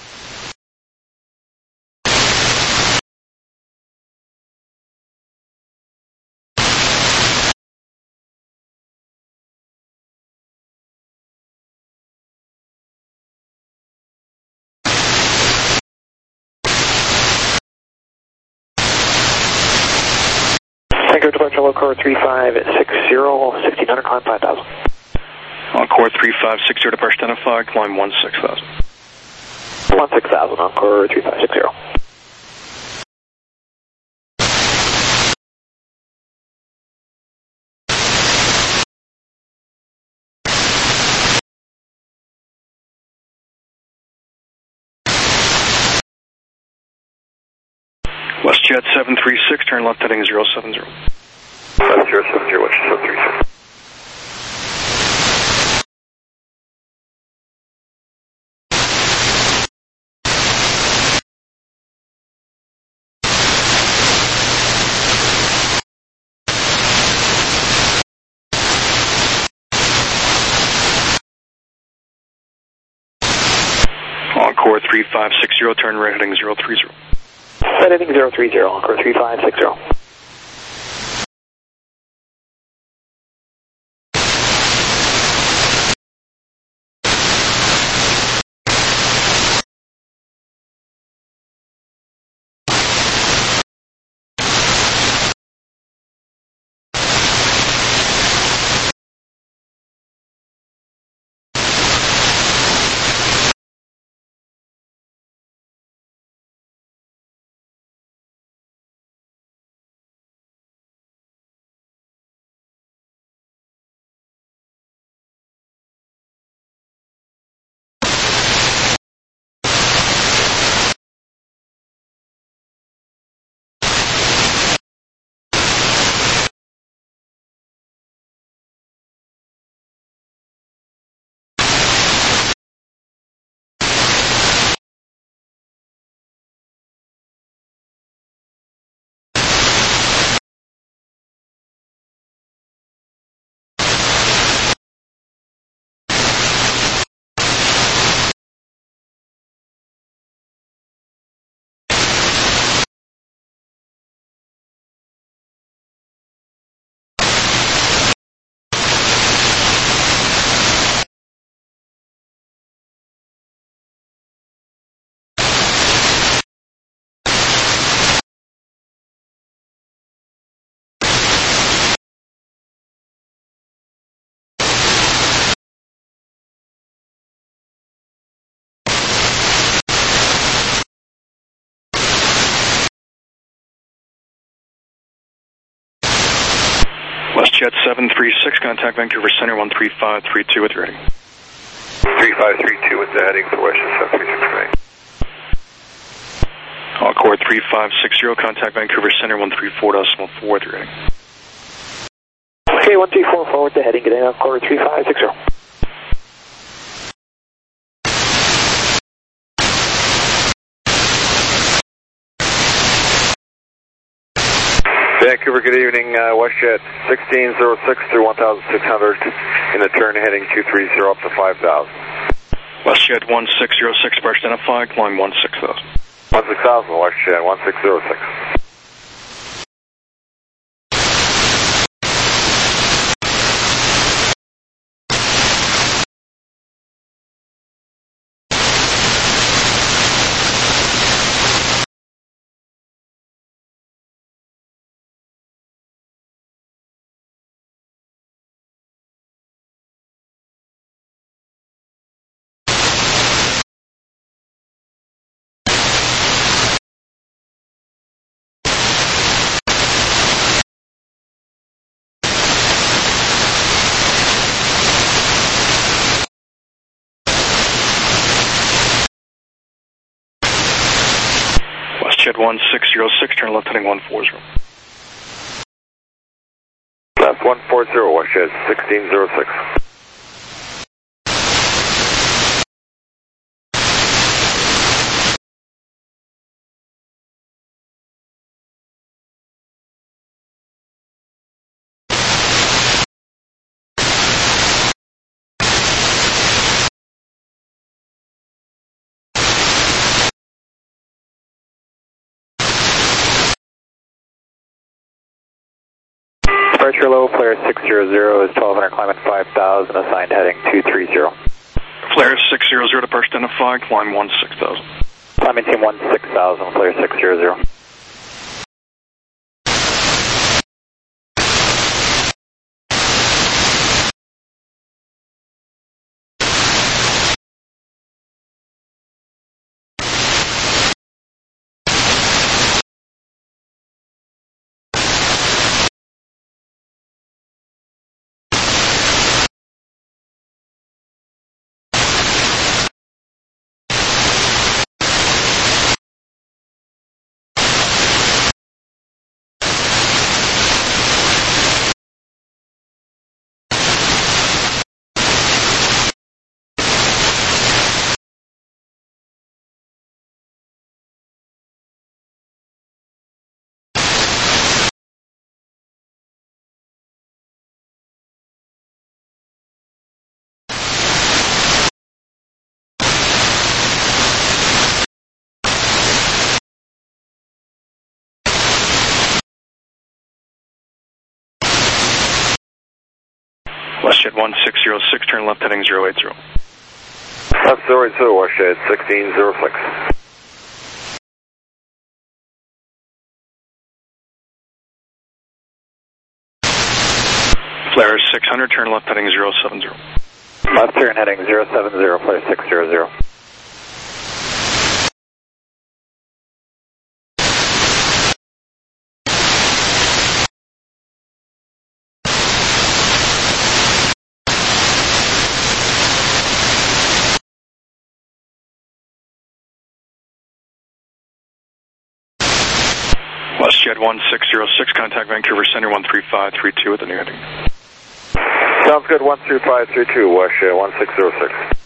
Tango departure Encore 3560, 1600, climb 5000. Encore 3560, departure identify, climb 16,000. 16,000, Encore 3560. WestJet 736, turn left heading 070. 070, WestJet 736. Encore 3560, turn right heading 030. Set heading 030, Encore 3560. WestJet 736, contact Vancouver Center 13532 with your heading. 3532 with the heading for WestJet 736. Accord 3560, contact Vancouver Center 134.4 with your heading. Okay, 1344 with the heading, getting on Accord 3560. Vancouver, good evening. WestJet 1606 through 1600 in the turn heading 230 up to 5000. WestJet 1606, first identified, climb 16000. 16000, WestJet 1606. WestJet 1606, turn left heading 140. Left 140, WestJet 1606. Departure low, flare 600 is 1200, climbing 5000, assigned heading 230. Flare 600, departure identified, climb 16000. Climbing team 16000, flare 600. WestJet 1606, turn left heading 080. Left 080, WestJet 1606. Flare 600, turn left heading 070. Left turn heading 070, flare 600. WestJet 1606, contact Vancouver Center 13532 with the new heading. Sounds good, 13532, WestJet 1606.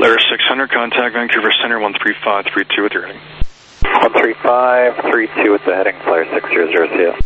Flare 600, contact Vancouver Center 13532 with your heading. 13532 with the heading, Flare 600, see ya.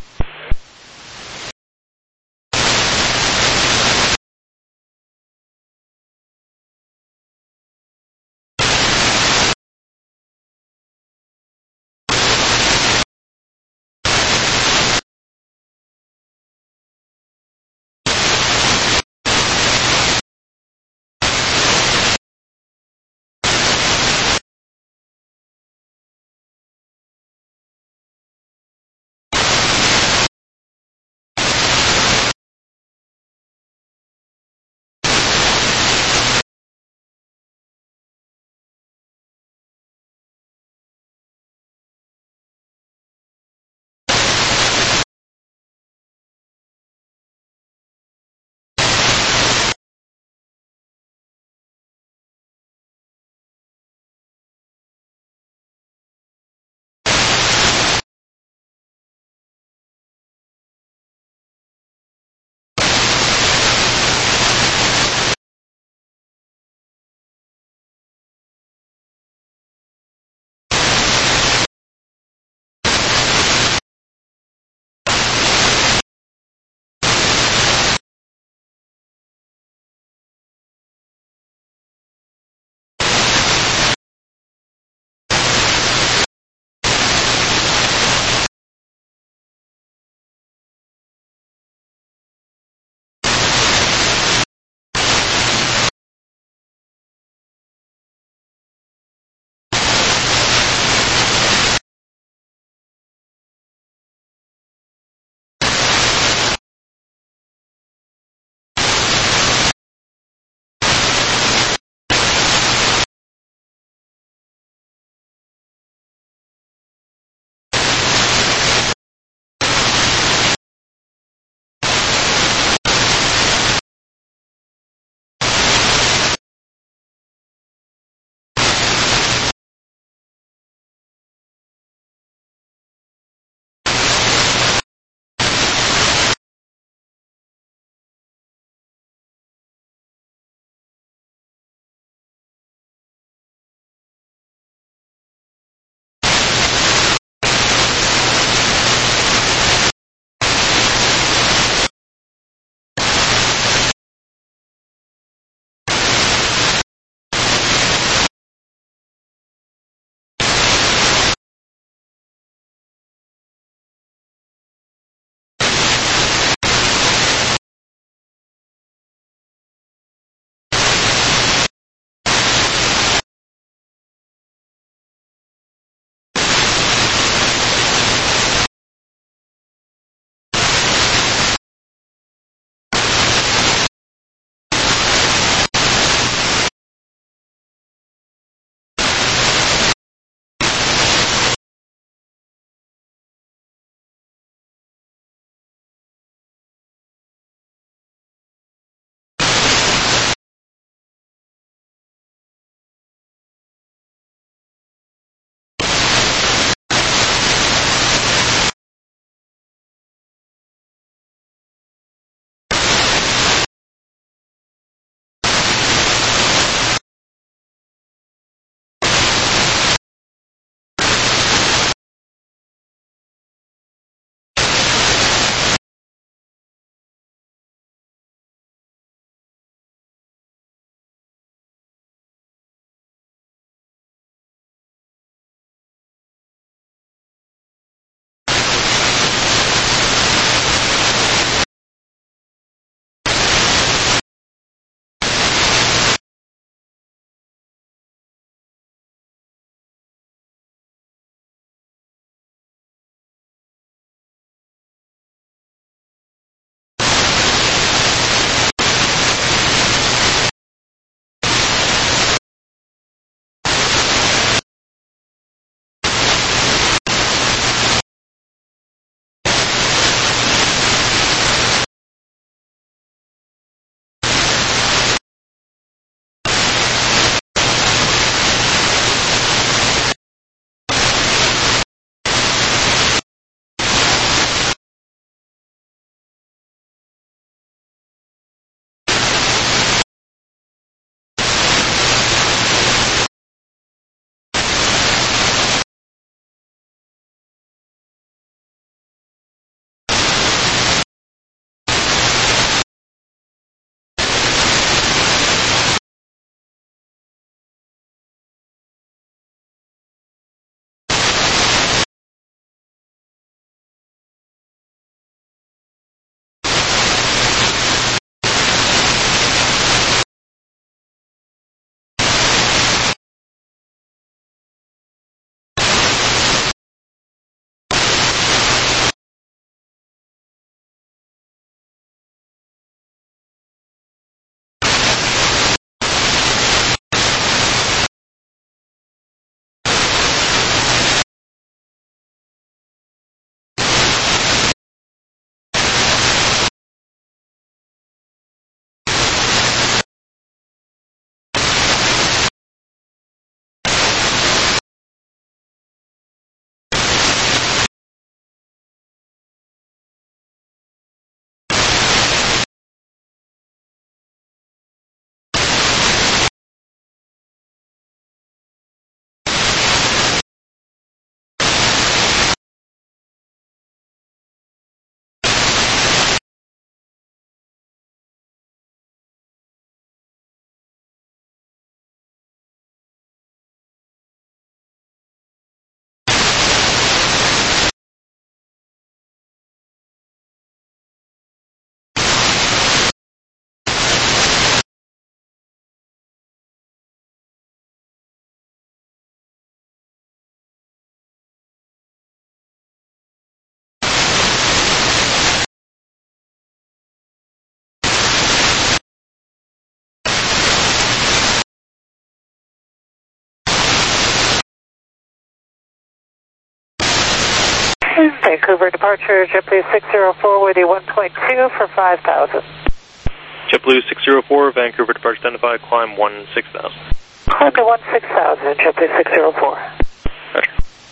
Vancouver departure, JetBlue 604 with a 1.2 for 5,000. JetBlue 604, Vancouver departure identified, climb 16,000. Climb to 16,000, JetBlue 604. Roger.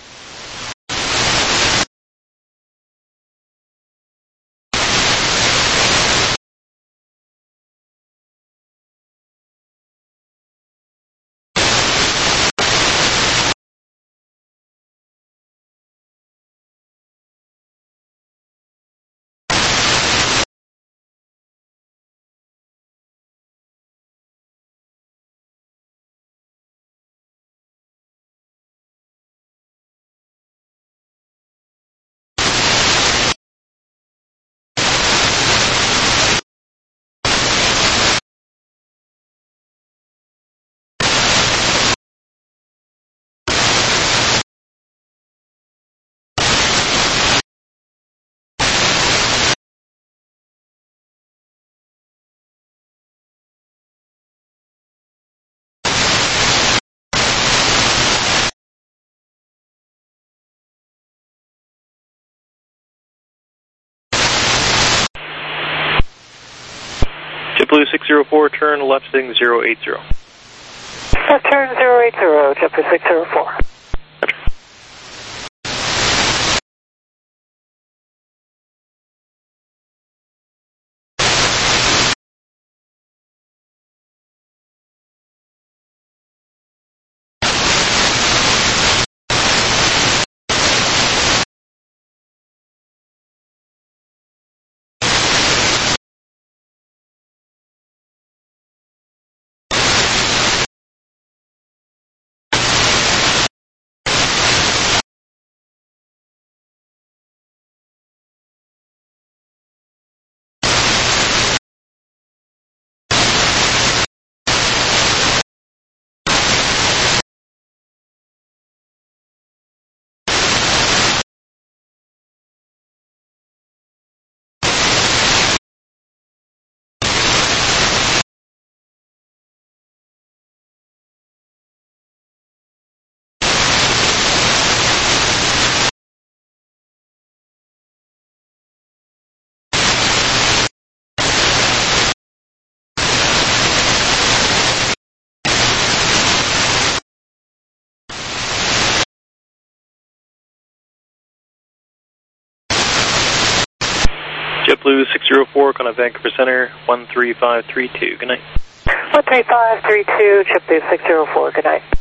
JetBlue 604, turn left heading 080. Left turn 080, JetBlue 604. JetBlue 604, contact Vancouver Center, 13532. Good night. 13532, JetBlue 604, good night.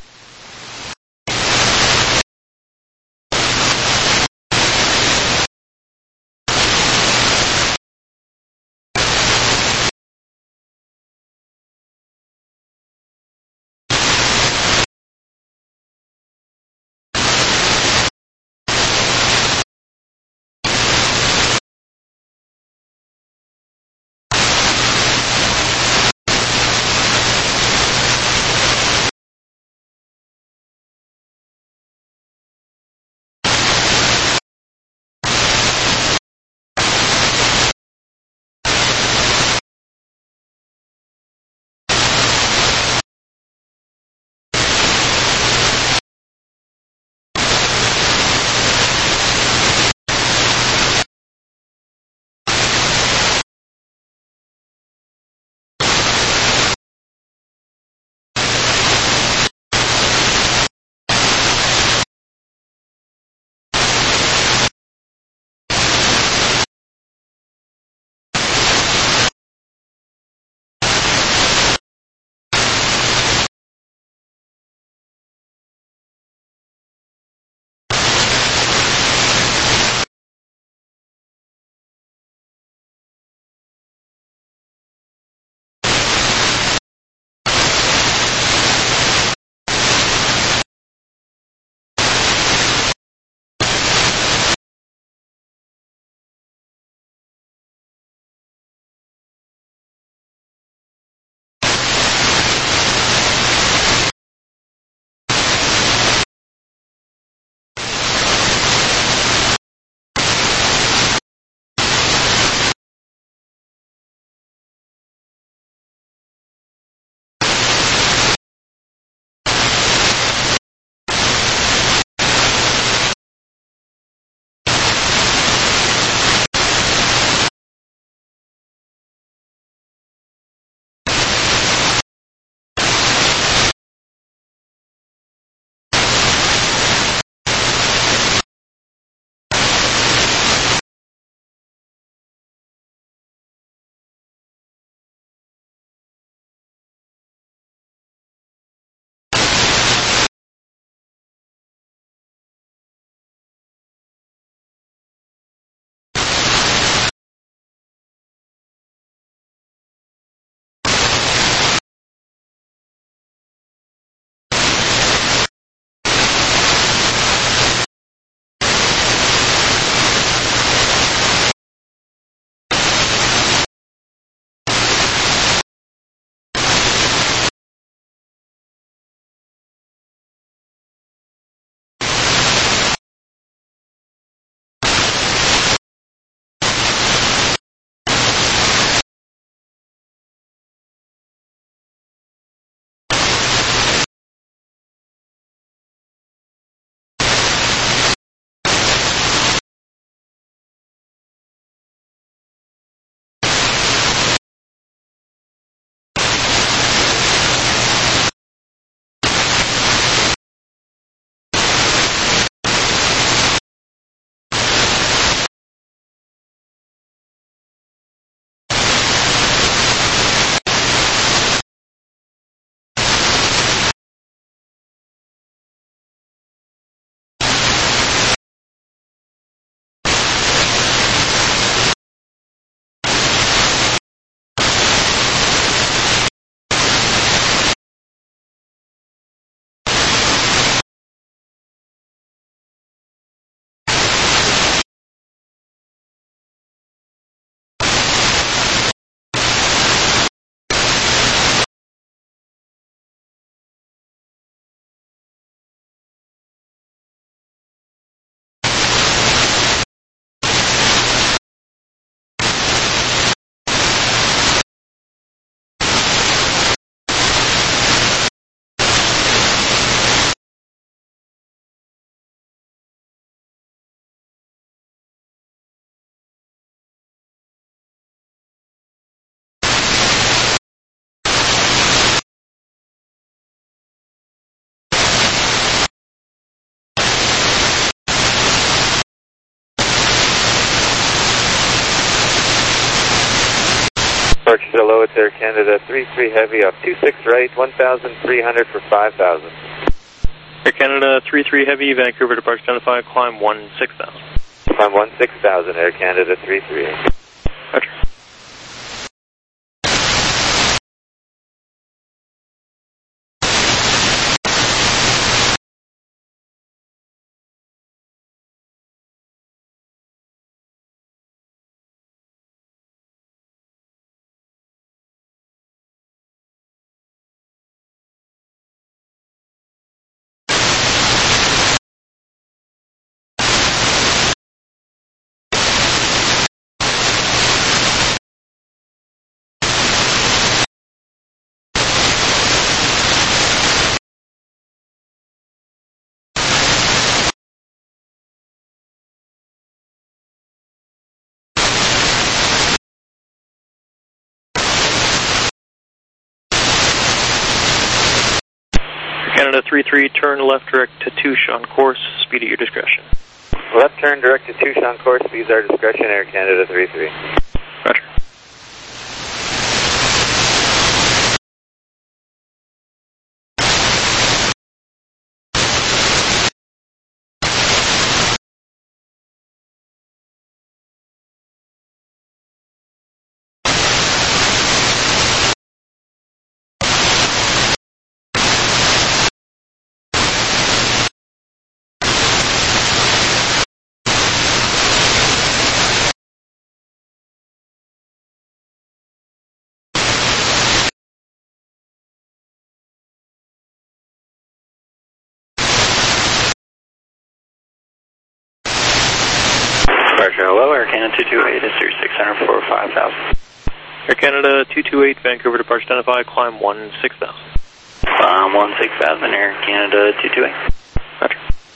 Departure Hello, it's Air Canada 33 Heavy up 26 right, 1,300 for 5,000. Air Canada 33 Heavy, Vancouver departure identified, climb 16,000. Climb 16,000, Air Canada 33. Roger. Canada 33, turn left direct to Touche on course, speed at your discretion. Left turn direct to Touche on course, speeds our discretion, Air Canada 33. Roger. Hello, Air Canada 228 is 3600 for 5,000. Air Canada 228, Vancouver departure identified, climb 16,000. Climb 16,000, Air Canada 228. Roger.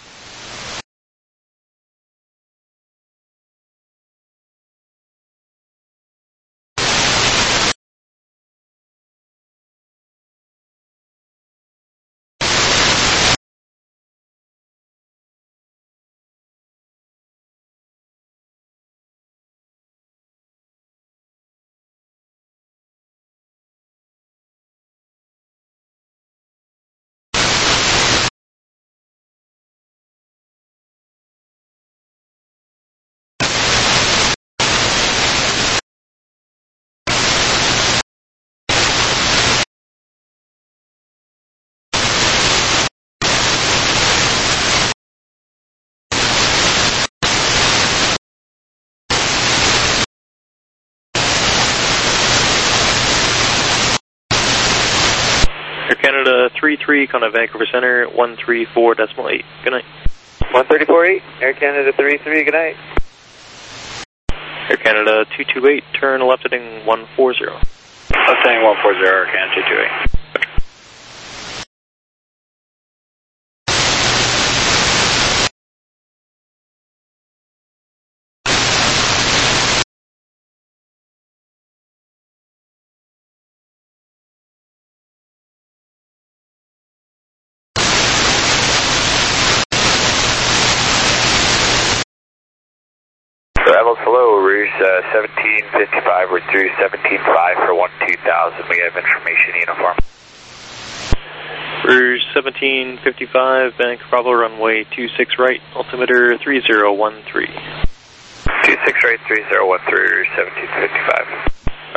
Air Canada 33, Contact Vancouver Center, 134.8. Good night. 134.8, Air Canada 33, good night. Air Canada 228, turn left heading 140. Left heading 140, Air Canada 228. Rebels, hello, Rouge 1755, we're through 17.5 for 12,000, we have information uniform. Rouge 1755, Bank Bravo runway 26 right, altimeter 3013. 26 right, 3013, Rouge 1755.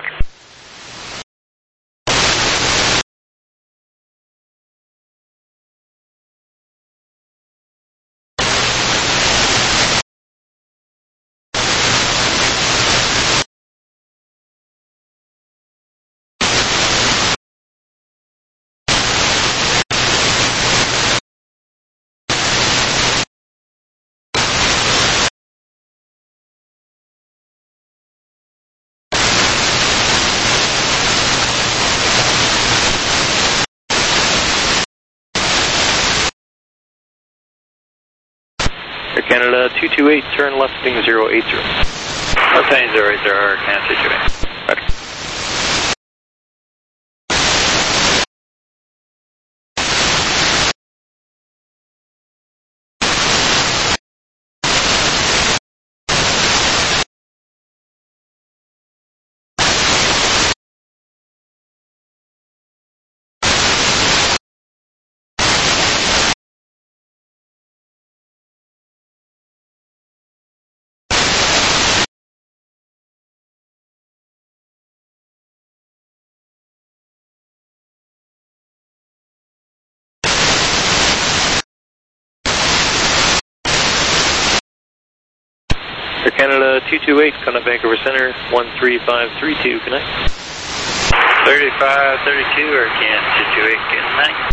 Air Canada 228, turn left heading 080. Left heading 080, Air Canada 228. Roger. Air Canada 228, Contact Vancouver Center, 13532, connect. 3532, Air Canada 228, connect.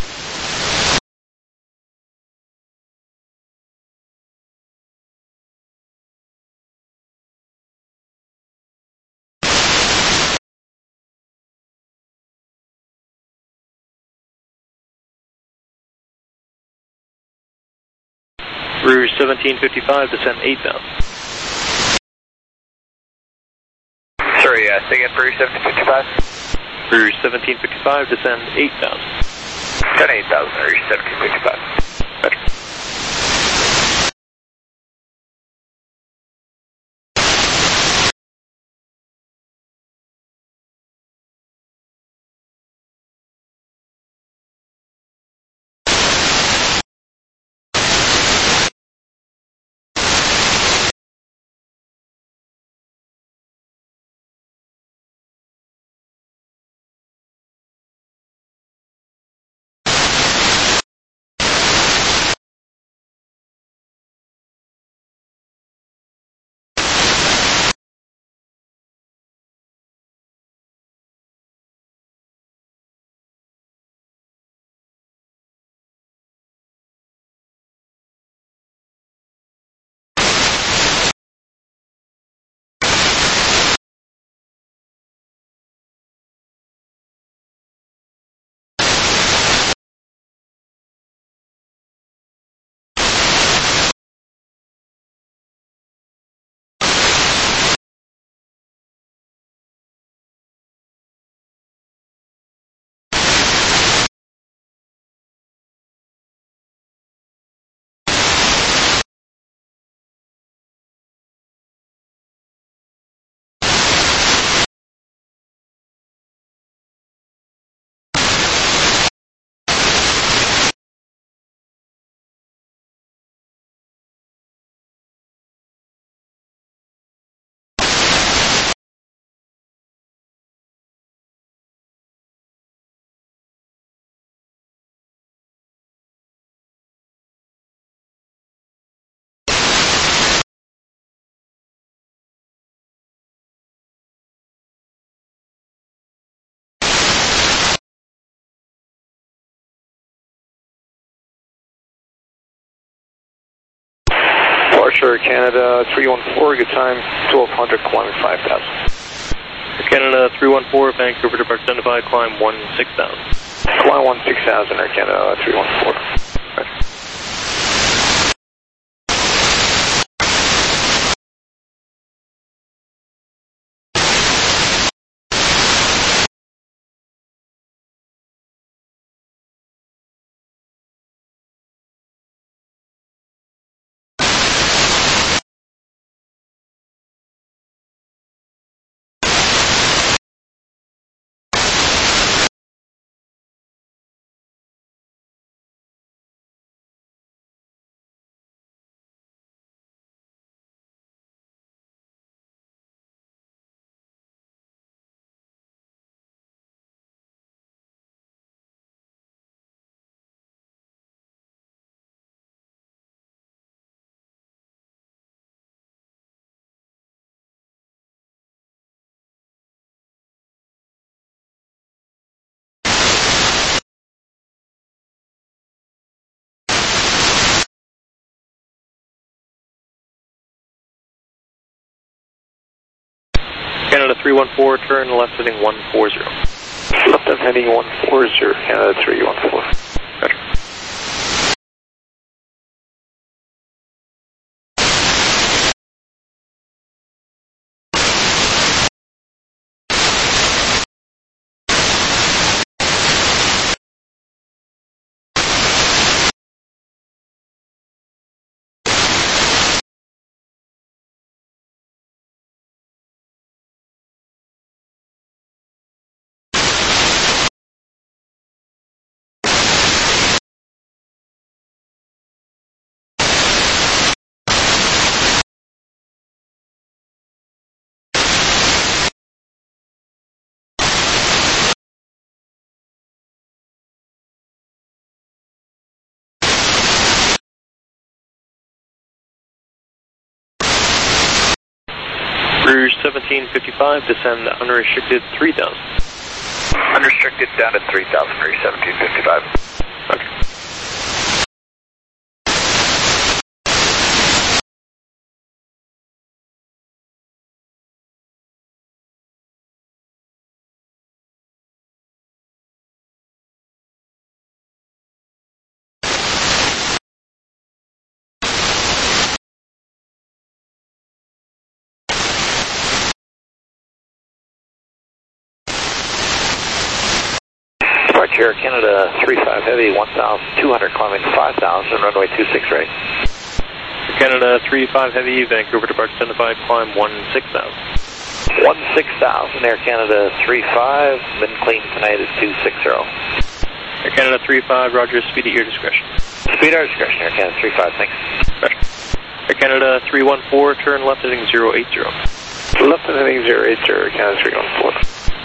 Rouge 1755, descend 8,000. Sorry, say again, Rouge 1755? Rouge 1755, descend 8,000. Descend 8,000, Rouge 1755. Better. Departure Canada 314, good time 1200, climb 5000. Air Canada 314, Vancouver departure identified, climb 16,000. Climb 16,000, Air Canada 314. Right. Canada 314, turn left heading 140. Left of heading 140, Canada 314. Better. Rouge 1755, descend unrestricted 3000. Unrestricted down to 3000, Rouge 1755. Okay. Departure Air Canada 35 Heavy, 1,200, climbing 5,000, runway 26 right. Canada 35 Heavy, Vancouver departure 10-5, climb 16,000. 16,000, Air Canada 35, been clean tonight is 260. Air Canada 35, roger, speed at your discretion. Speed at our discretion, Air Canada 35, thanks. Roger. Air Canada 314, turn left heading 080. Left heading 080, Air Canada 314.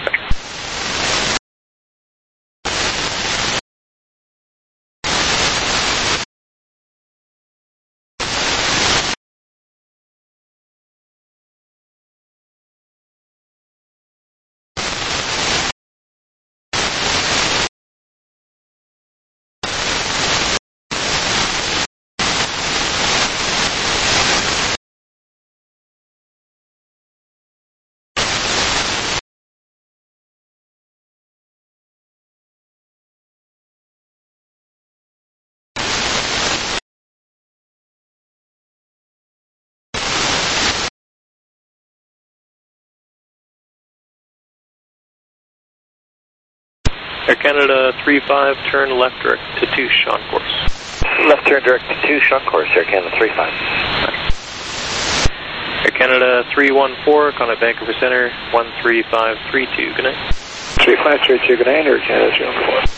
Air Canada 35, turn left direct to Touche on course. Left turn direct to Touche on course, Air Canada 35. Air Canada 314, contact Vancouver Center 13532, good night. 3532, good night, Air Canada 314.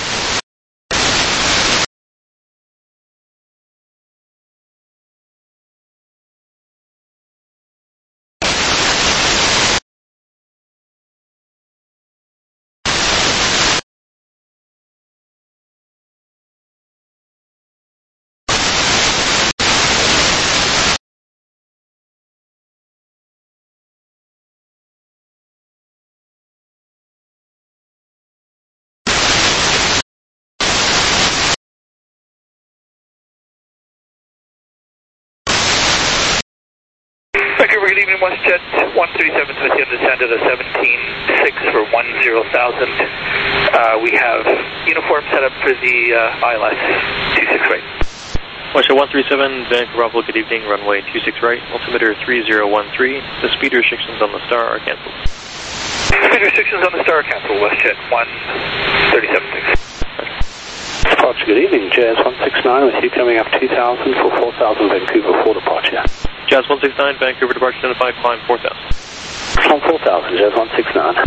Vancouver, good evening, WestJet 137 with you on descent at a 17.6 for 10,000. We have uniform set up for the ILS 26 right. WestJet 137, Vancouver Bravo, good evening, runway 26 right, altimeter 3013. The speed restrictions on the Star are cancelled. Speed restrictions on the Star are cancelled, WestJet 137.6. Departure, good evening, Jazz 169 with you coming up 2,000 for 4,000 Vancouver for departure. Jazz 169, Vancouver departure 10-5, climb 4,000. Climb 4,000, Jazz 169.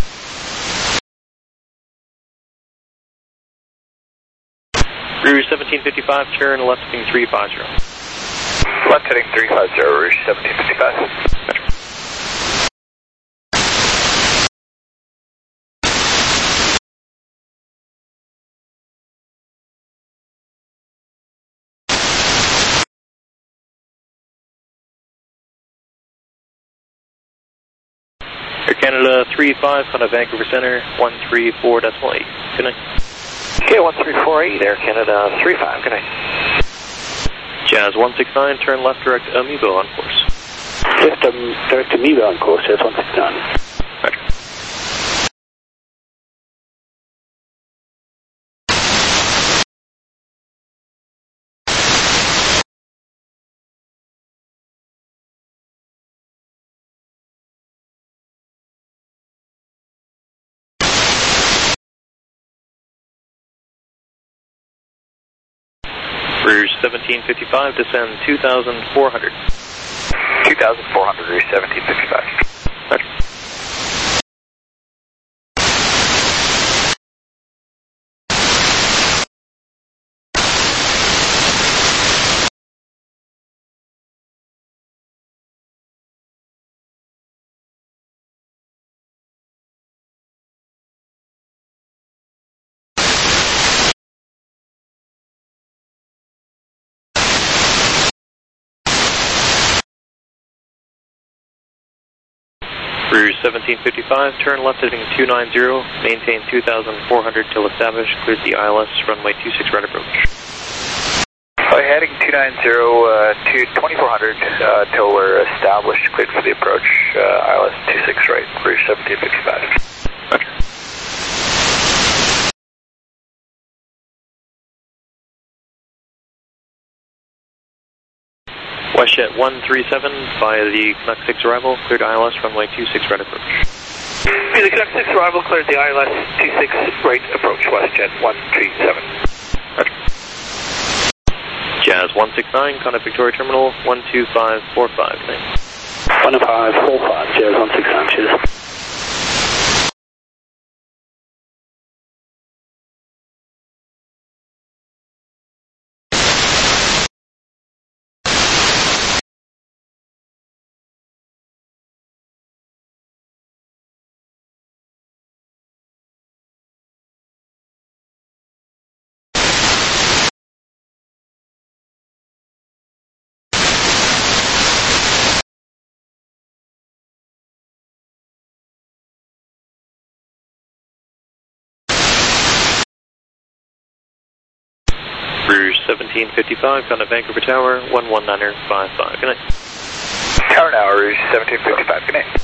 Rouge 1755, turn left heading 350. Left heading 350, Rouge 1755. Air Canada 35, contact Vancouver Center 134.8. Good night. Okay, 1348, Air Canada 35, good night. Jazz 169, turn left direct Amoeba on course. Left direct Amoeba on course, Jazz 169. Roger. Rouge 1755, descend 2,400. 2,400, Rouge 1755. Roger. Rouge 1755, turn left heading 290, maintain 2,400 till established, cleared the ILS, runway 26 right approach. Heading 290 to 2400 till we're established, cleared for the approach, ILS 26 right, Rouge 1755. Roger. WestJet 137 via the Canuck 6 arrival, cleared ILS, runway 26 right approach. The Canuck 6 arrival cleared the ILS 26 right approach, WestJet 137. Roger. Jazz 169, contact Victoria Terminal 12545. 12545, Jazz 169, cheers. Rouge 1755, contact Vancouver Tower 11955. Good night. Tower now, Rouge 1755. Good night.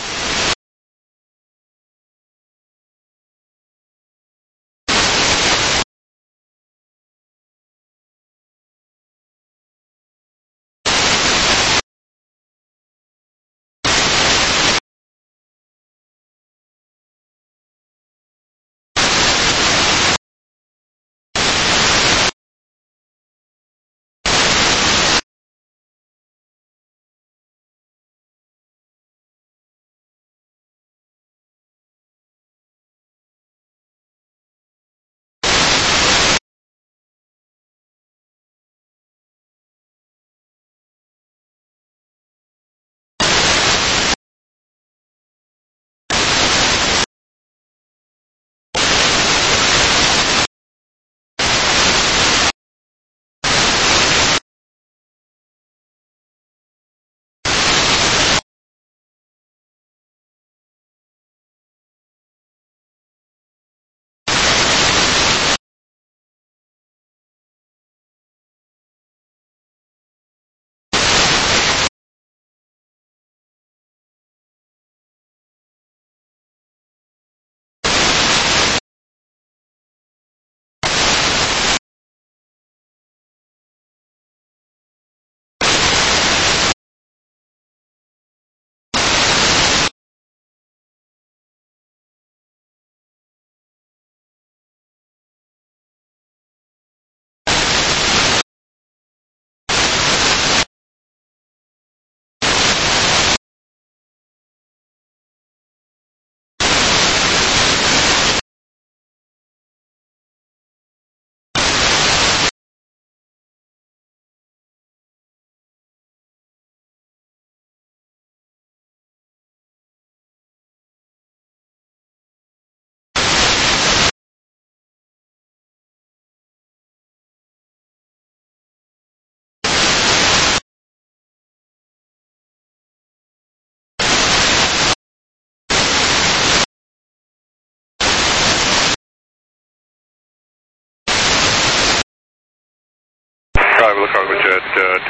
Cargo Jet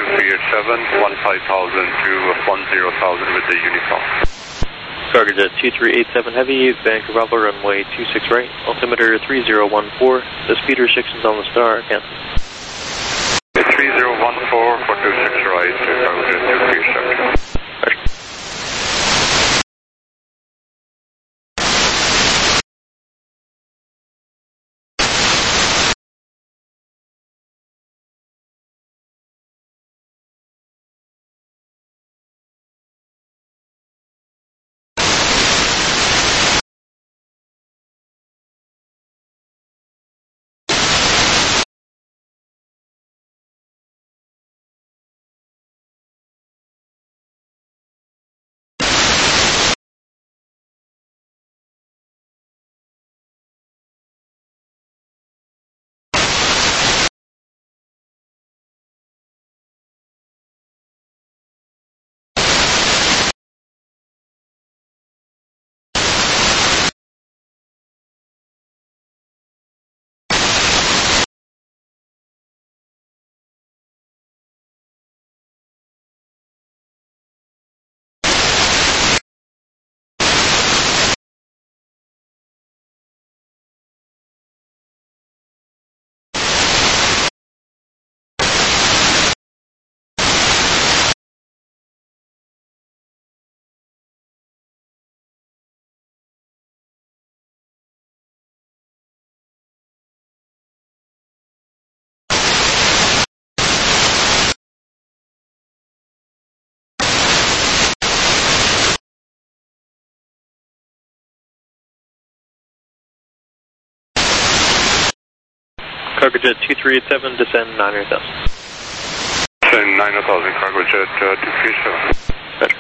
2387, 15,000 to 10,000 with the Uniform. Cargo Jet 2387 Heavy, Vancouver Bravo, runway 26 right, altimeter 3014. The speed restrictions on the star are canceled. 3014 for 26 right, Cargo Jet 2387. Cargojet 2387, descend 900,000. Descend 900,000, Cargojet 2387. Roger.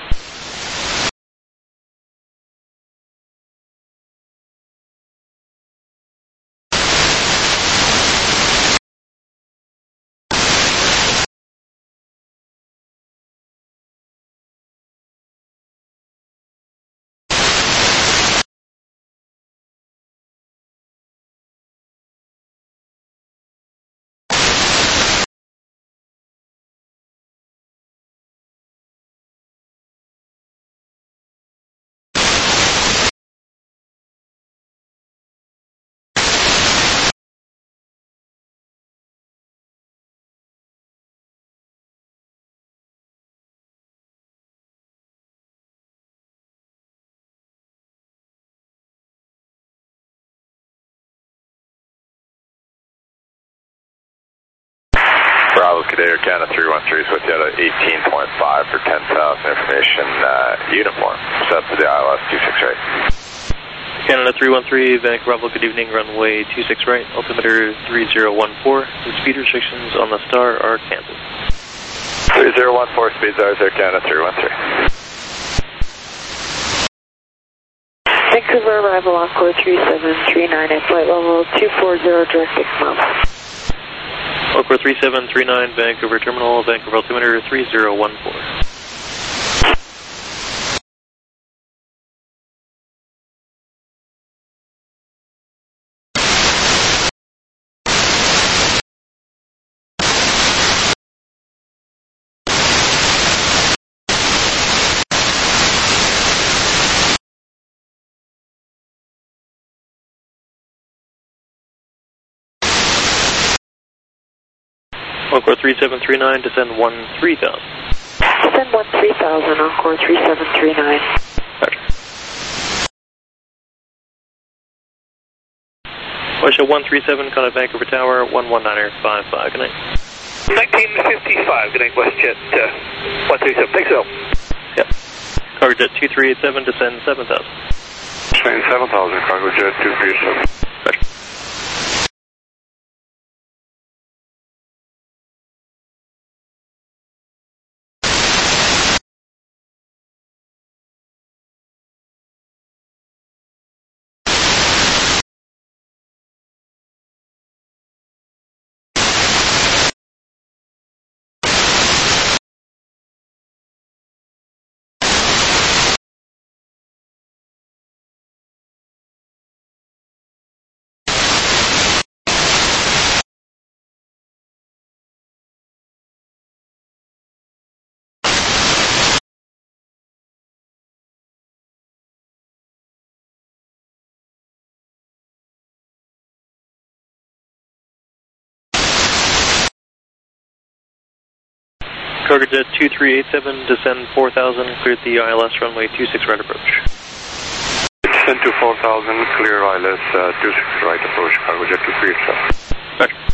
Bravo, Cadet Air Canada 313 is with you at 18.5 for 10,000 information uniform. Set to the ILS 26 right. Canada 313, Vancouver Bravo, good evening, runway 26 right, altimeter 3014. The speed restrictions on the star are canceled. 3014, speeds are Air Canada 313. Vancouver arrival Encore 3739 at flight level 240, direct 6 miles. Encore 3739, Vancouver Terminal, Vancouver altimeter 3014. Encore 3739, descend 13,000. Descend 13,000, Encore 3739. Roger. Russia 137, contact Vancouver Tower, 119.55, good night. 1955, good night, WestJet 137, thanks all. Yep. Cargojet 2387, descend 7,000. Descend 7,000, Cargojet 2387. Roger. Cargojet 2387, descend 4,000, cleared the ILS runway 26 right approach. Descend to 4,000, clear ILS 26 right approach, Cargojet 2387. Roger.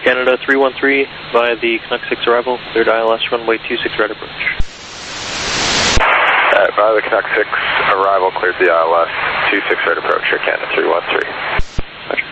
Canada 313 via the Canuck 6 arrival, cleared ILS runway 26 right approach. Via the Canuck 6 arrival, cleared the ILS 26 right approach, Air Canada 313. Roger.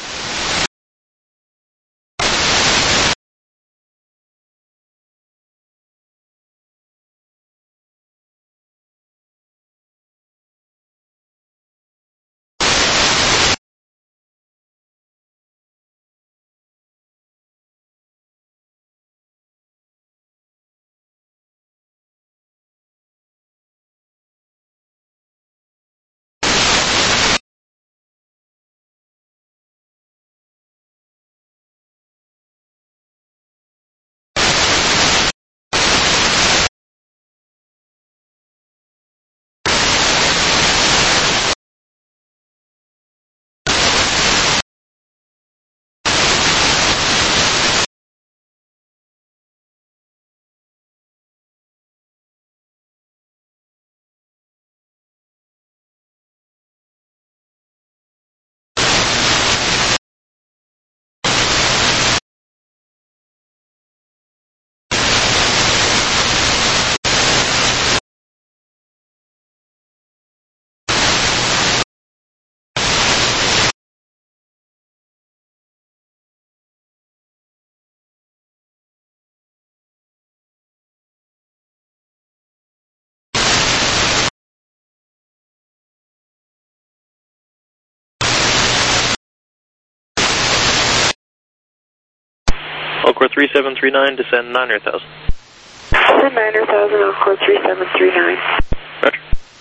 Encore 3739, descend 900,000. Descend 900,000, Encore 3739. Roger.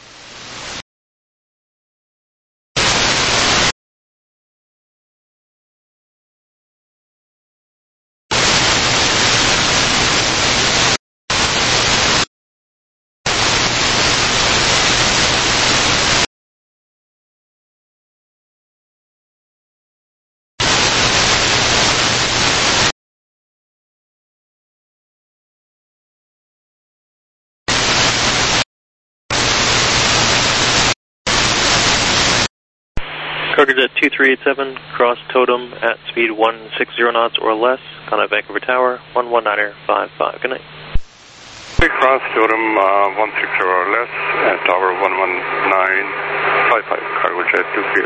Cargo's at 2387, cross totem at speed 160 knots or less, contact Vancouver Tower, 119.55. Good night. Cross totem 160 or less, at tower 119.55, cargo jet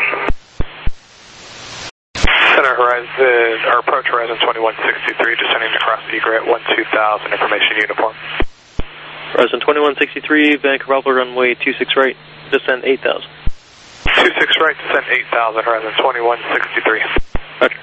237. Center Horizon, or approach Horizon 2163, descending across egret 12000, information uniform. Horizon 2163, Vancouver runway 26 right, descend 8,000. 26 right, descend 8,000, Horizon 2163. Roger.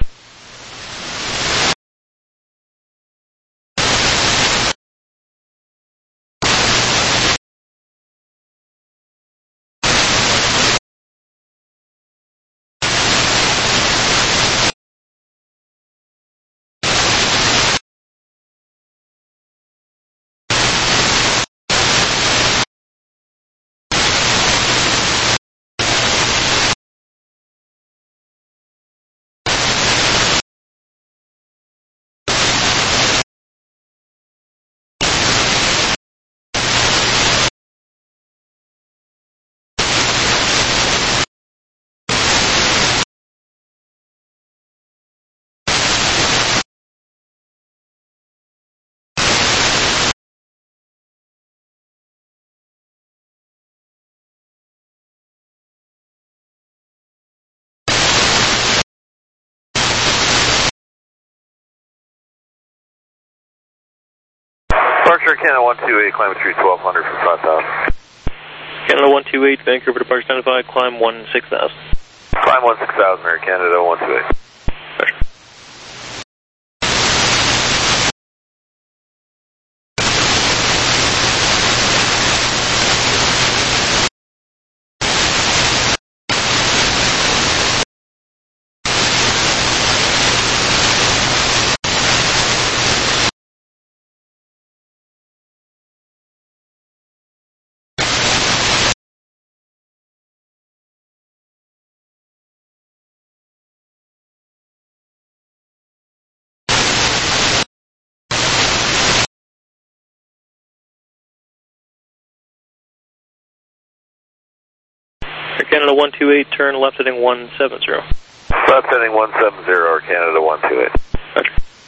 Departure Canada 128, climb through 1200 for 5,000. Canada 128, Vancouver departure identified, climb 16,000. Climb 16,000, Air Canada 128. Roger. Air Canada 128, turn left heading 170. Left heading 170, Air Canada 128. Roger.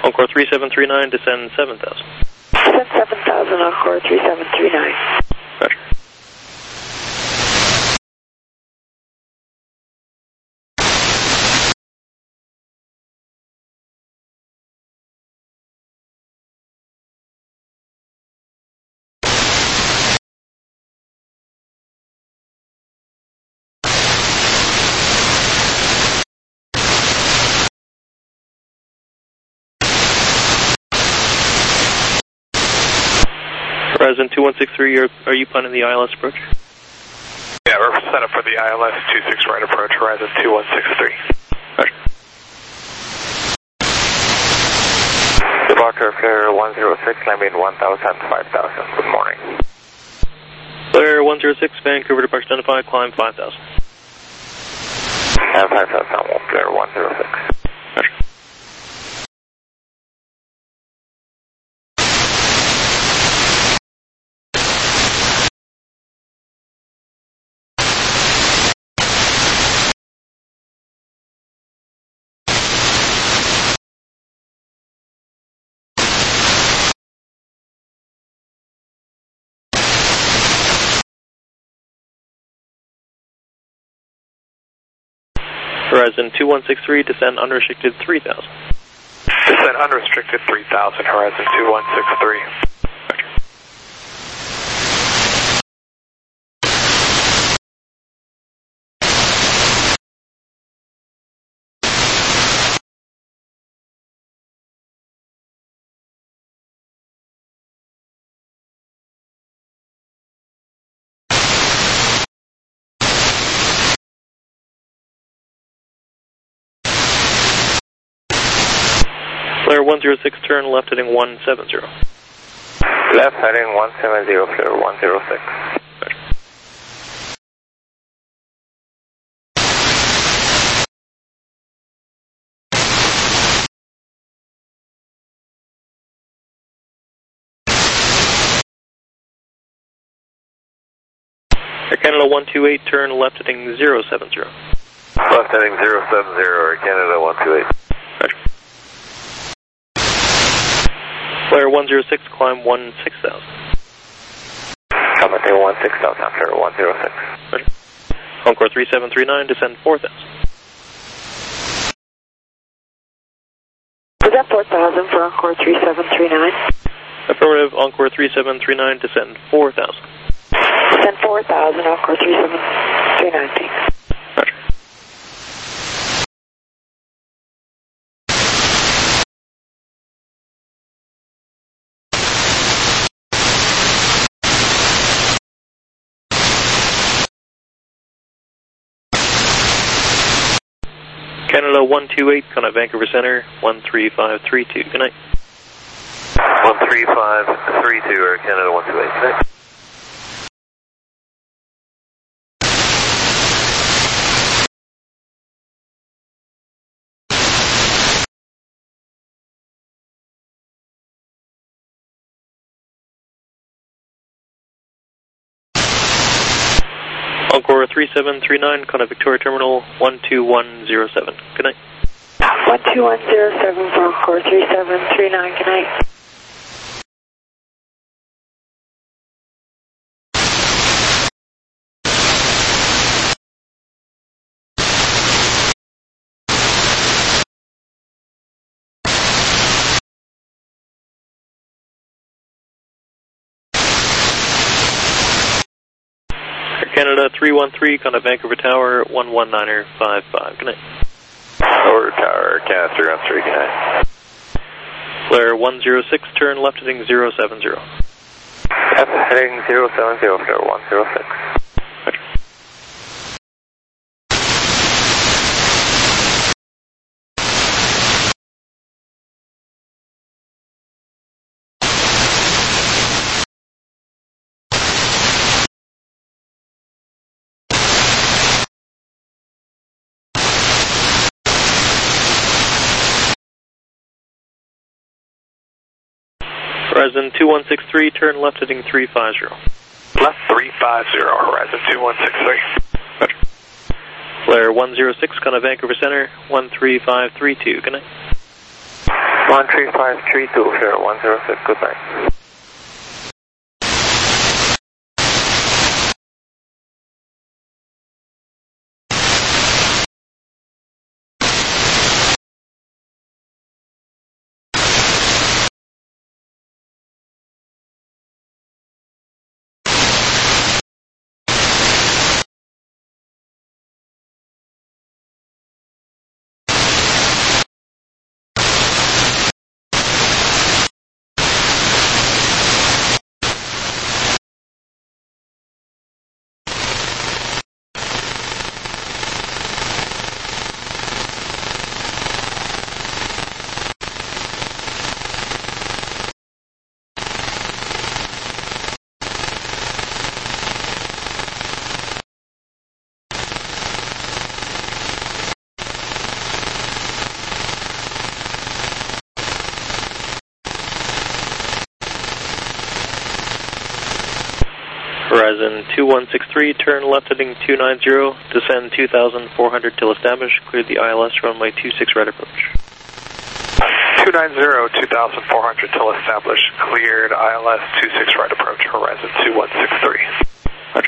Encore 3739, descend 7000. Descend 7000, Encore 3739. Roger. Horizon 2163, are you planning the ILS approach? Yeah, we're set up for the ILS 26 right approach, Horizon 2163. Roger. Departure Flare 106, landing 1000, 5000. Good morning. Flare 106, Vancouver departure identified, climb 5000. And 5000, Flare 106. Roger. Horizon 2163, descend unrestricted 3000. Descend unrestricted 3000, Horizon 2163. Flare 106, turn left heading 170. Left heading 170, Flare 106. Air Canada 128, turn left heading 070. Left heading 070, Air Canada 128. Roger. Flare 106, climb 16,000. Coming to 16,000, Flare 106. Roger. Encore 3739, descend 4000. Descend 4000 for Encore 3739. Affirmative, Encore 3739, descend 4000. Descend 4000, Encore 3739, thanks. Roger. Canada 128, Contact Vancouver Center, 13532. Good night. 13532, Air Canada 128. Good night. Encore 3739, Contact Victoria Terminal, 12107. Good night. 12107 for Encore 3739, good night. Canada 313, Contact Vancouver Tower, 119er55. Good night. Over Tower, Canada 313, good night. Flare 106, turn left heading 070. Left heading 070, Flare 106. Roger. Horizon 2163, turn left heading 350. Left 350, Horizon 2163. Roger. Flare 106, Contact Vancouver Center, 13532. Good night. 135320106, good night. Horizon 2163, turn left heading 290, descend 2,400 till established, cleared the ILS runway 26 right approach. 290, 2,400 till established, cleared ILS 26 right approach, Horizon 2163. Roger.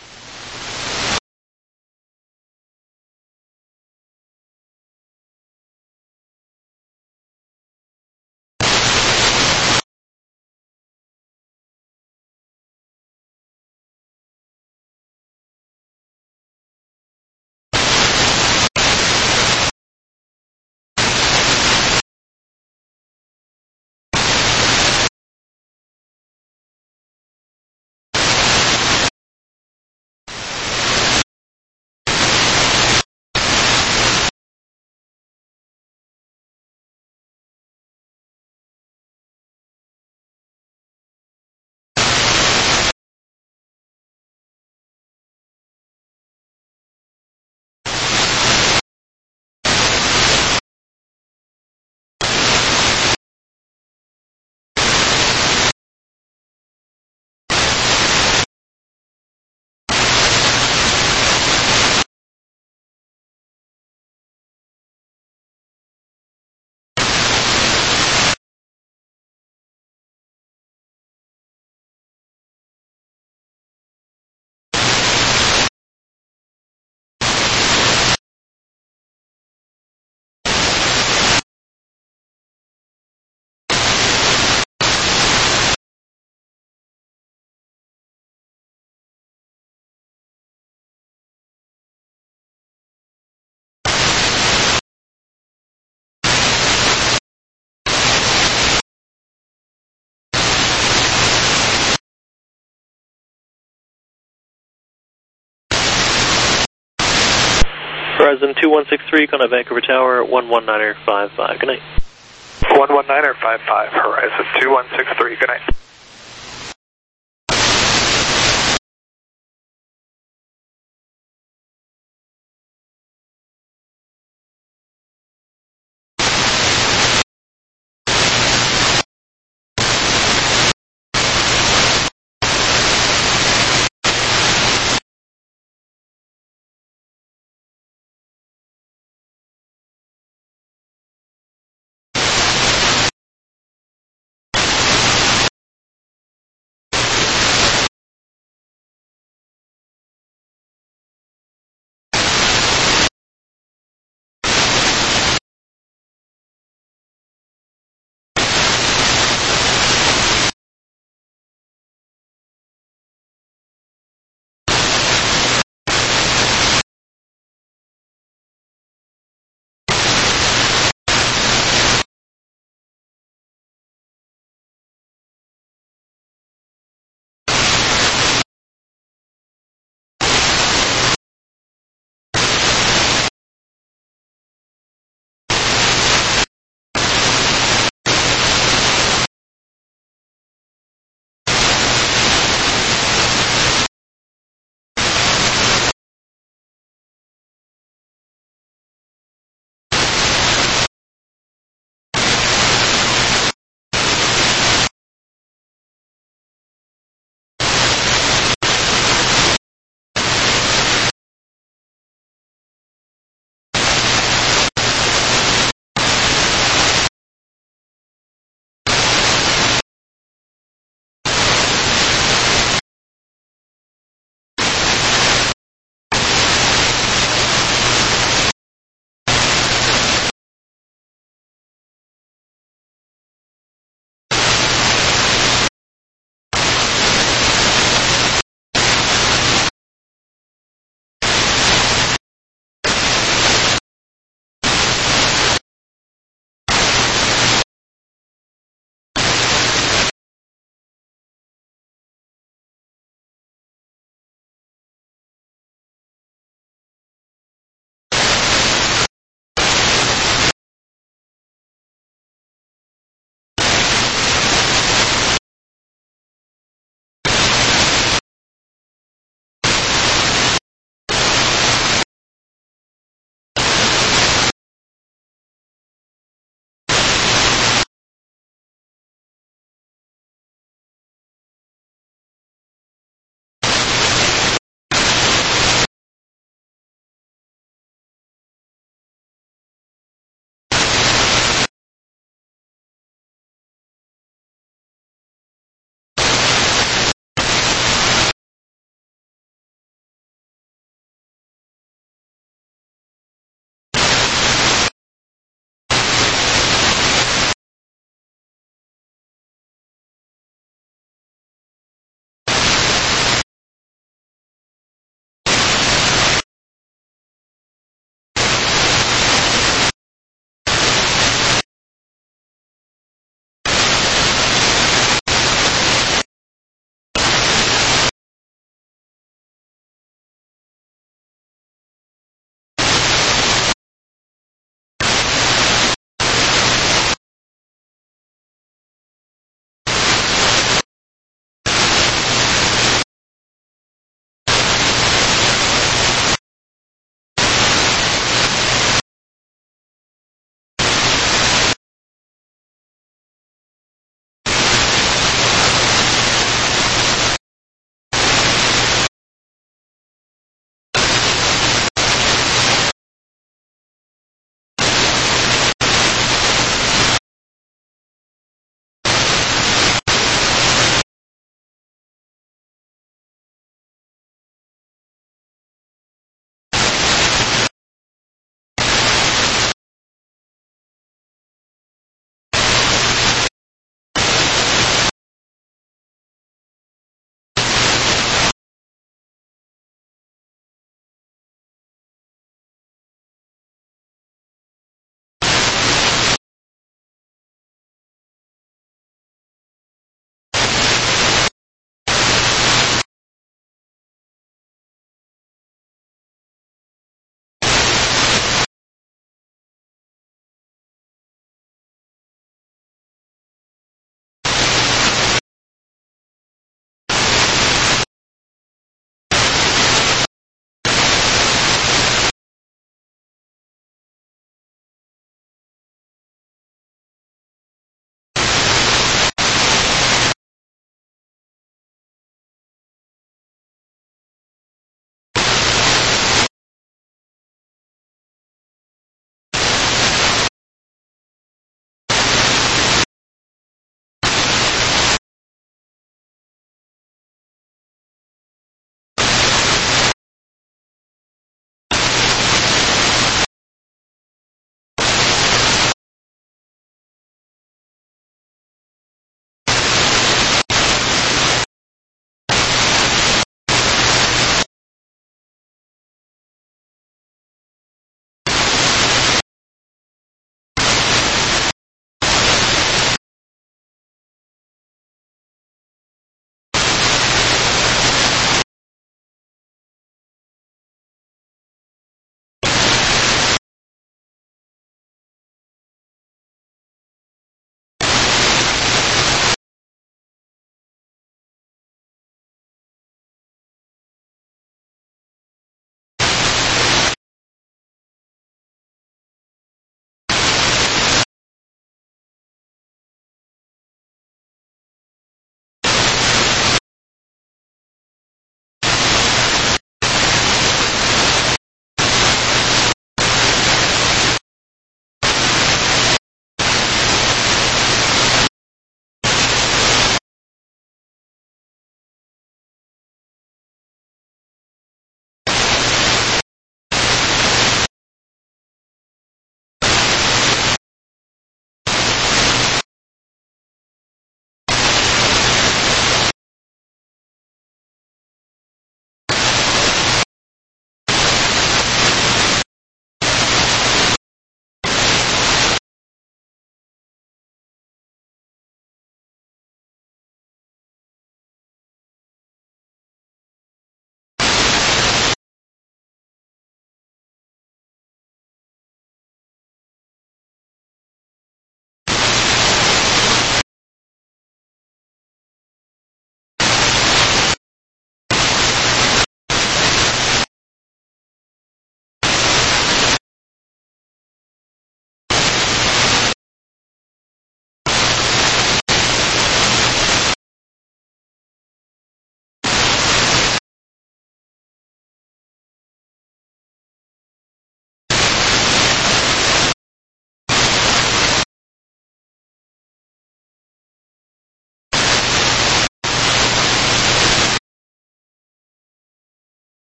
Horizon 2163, Contact Vancouver Tower, 119er55, good night. 119er55, Horizon 2163, good night.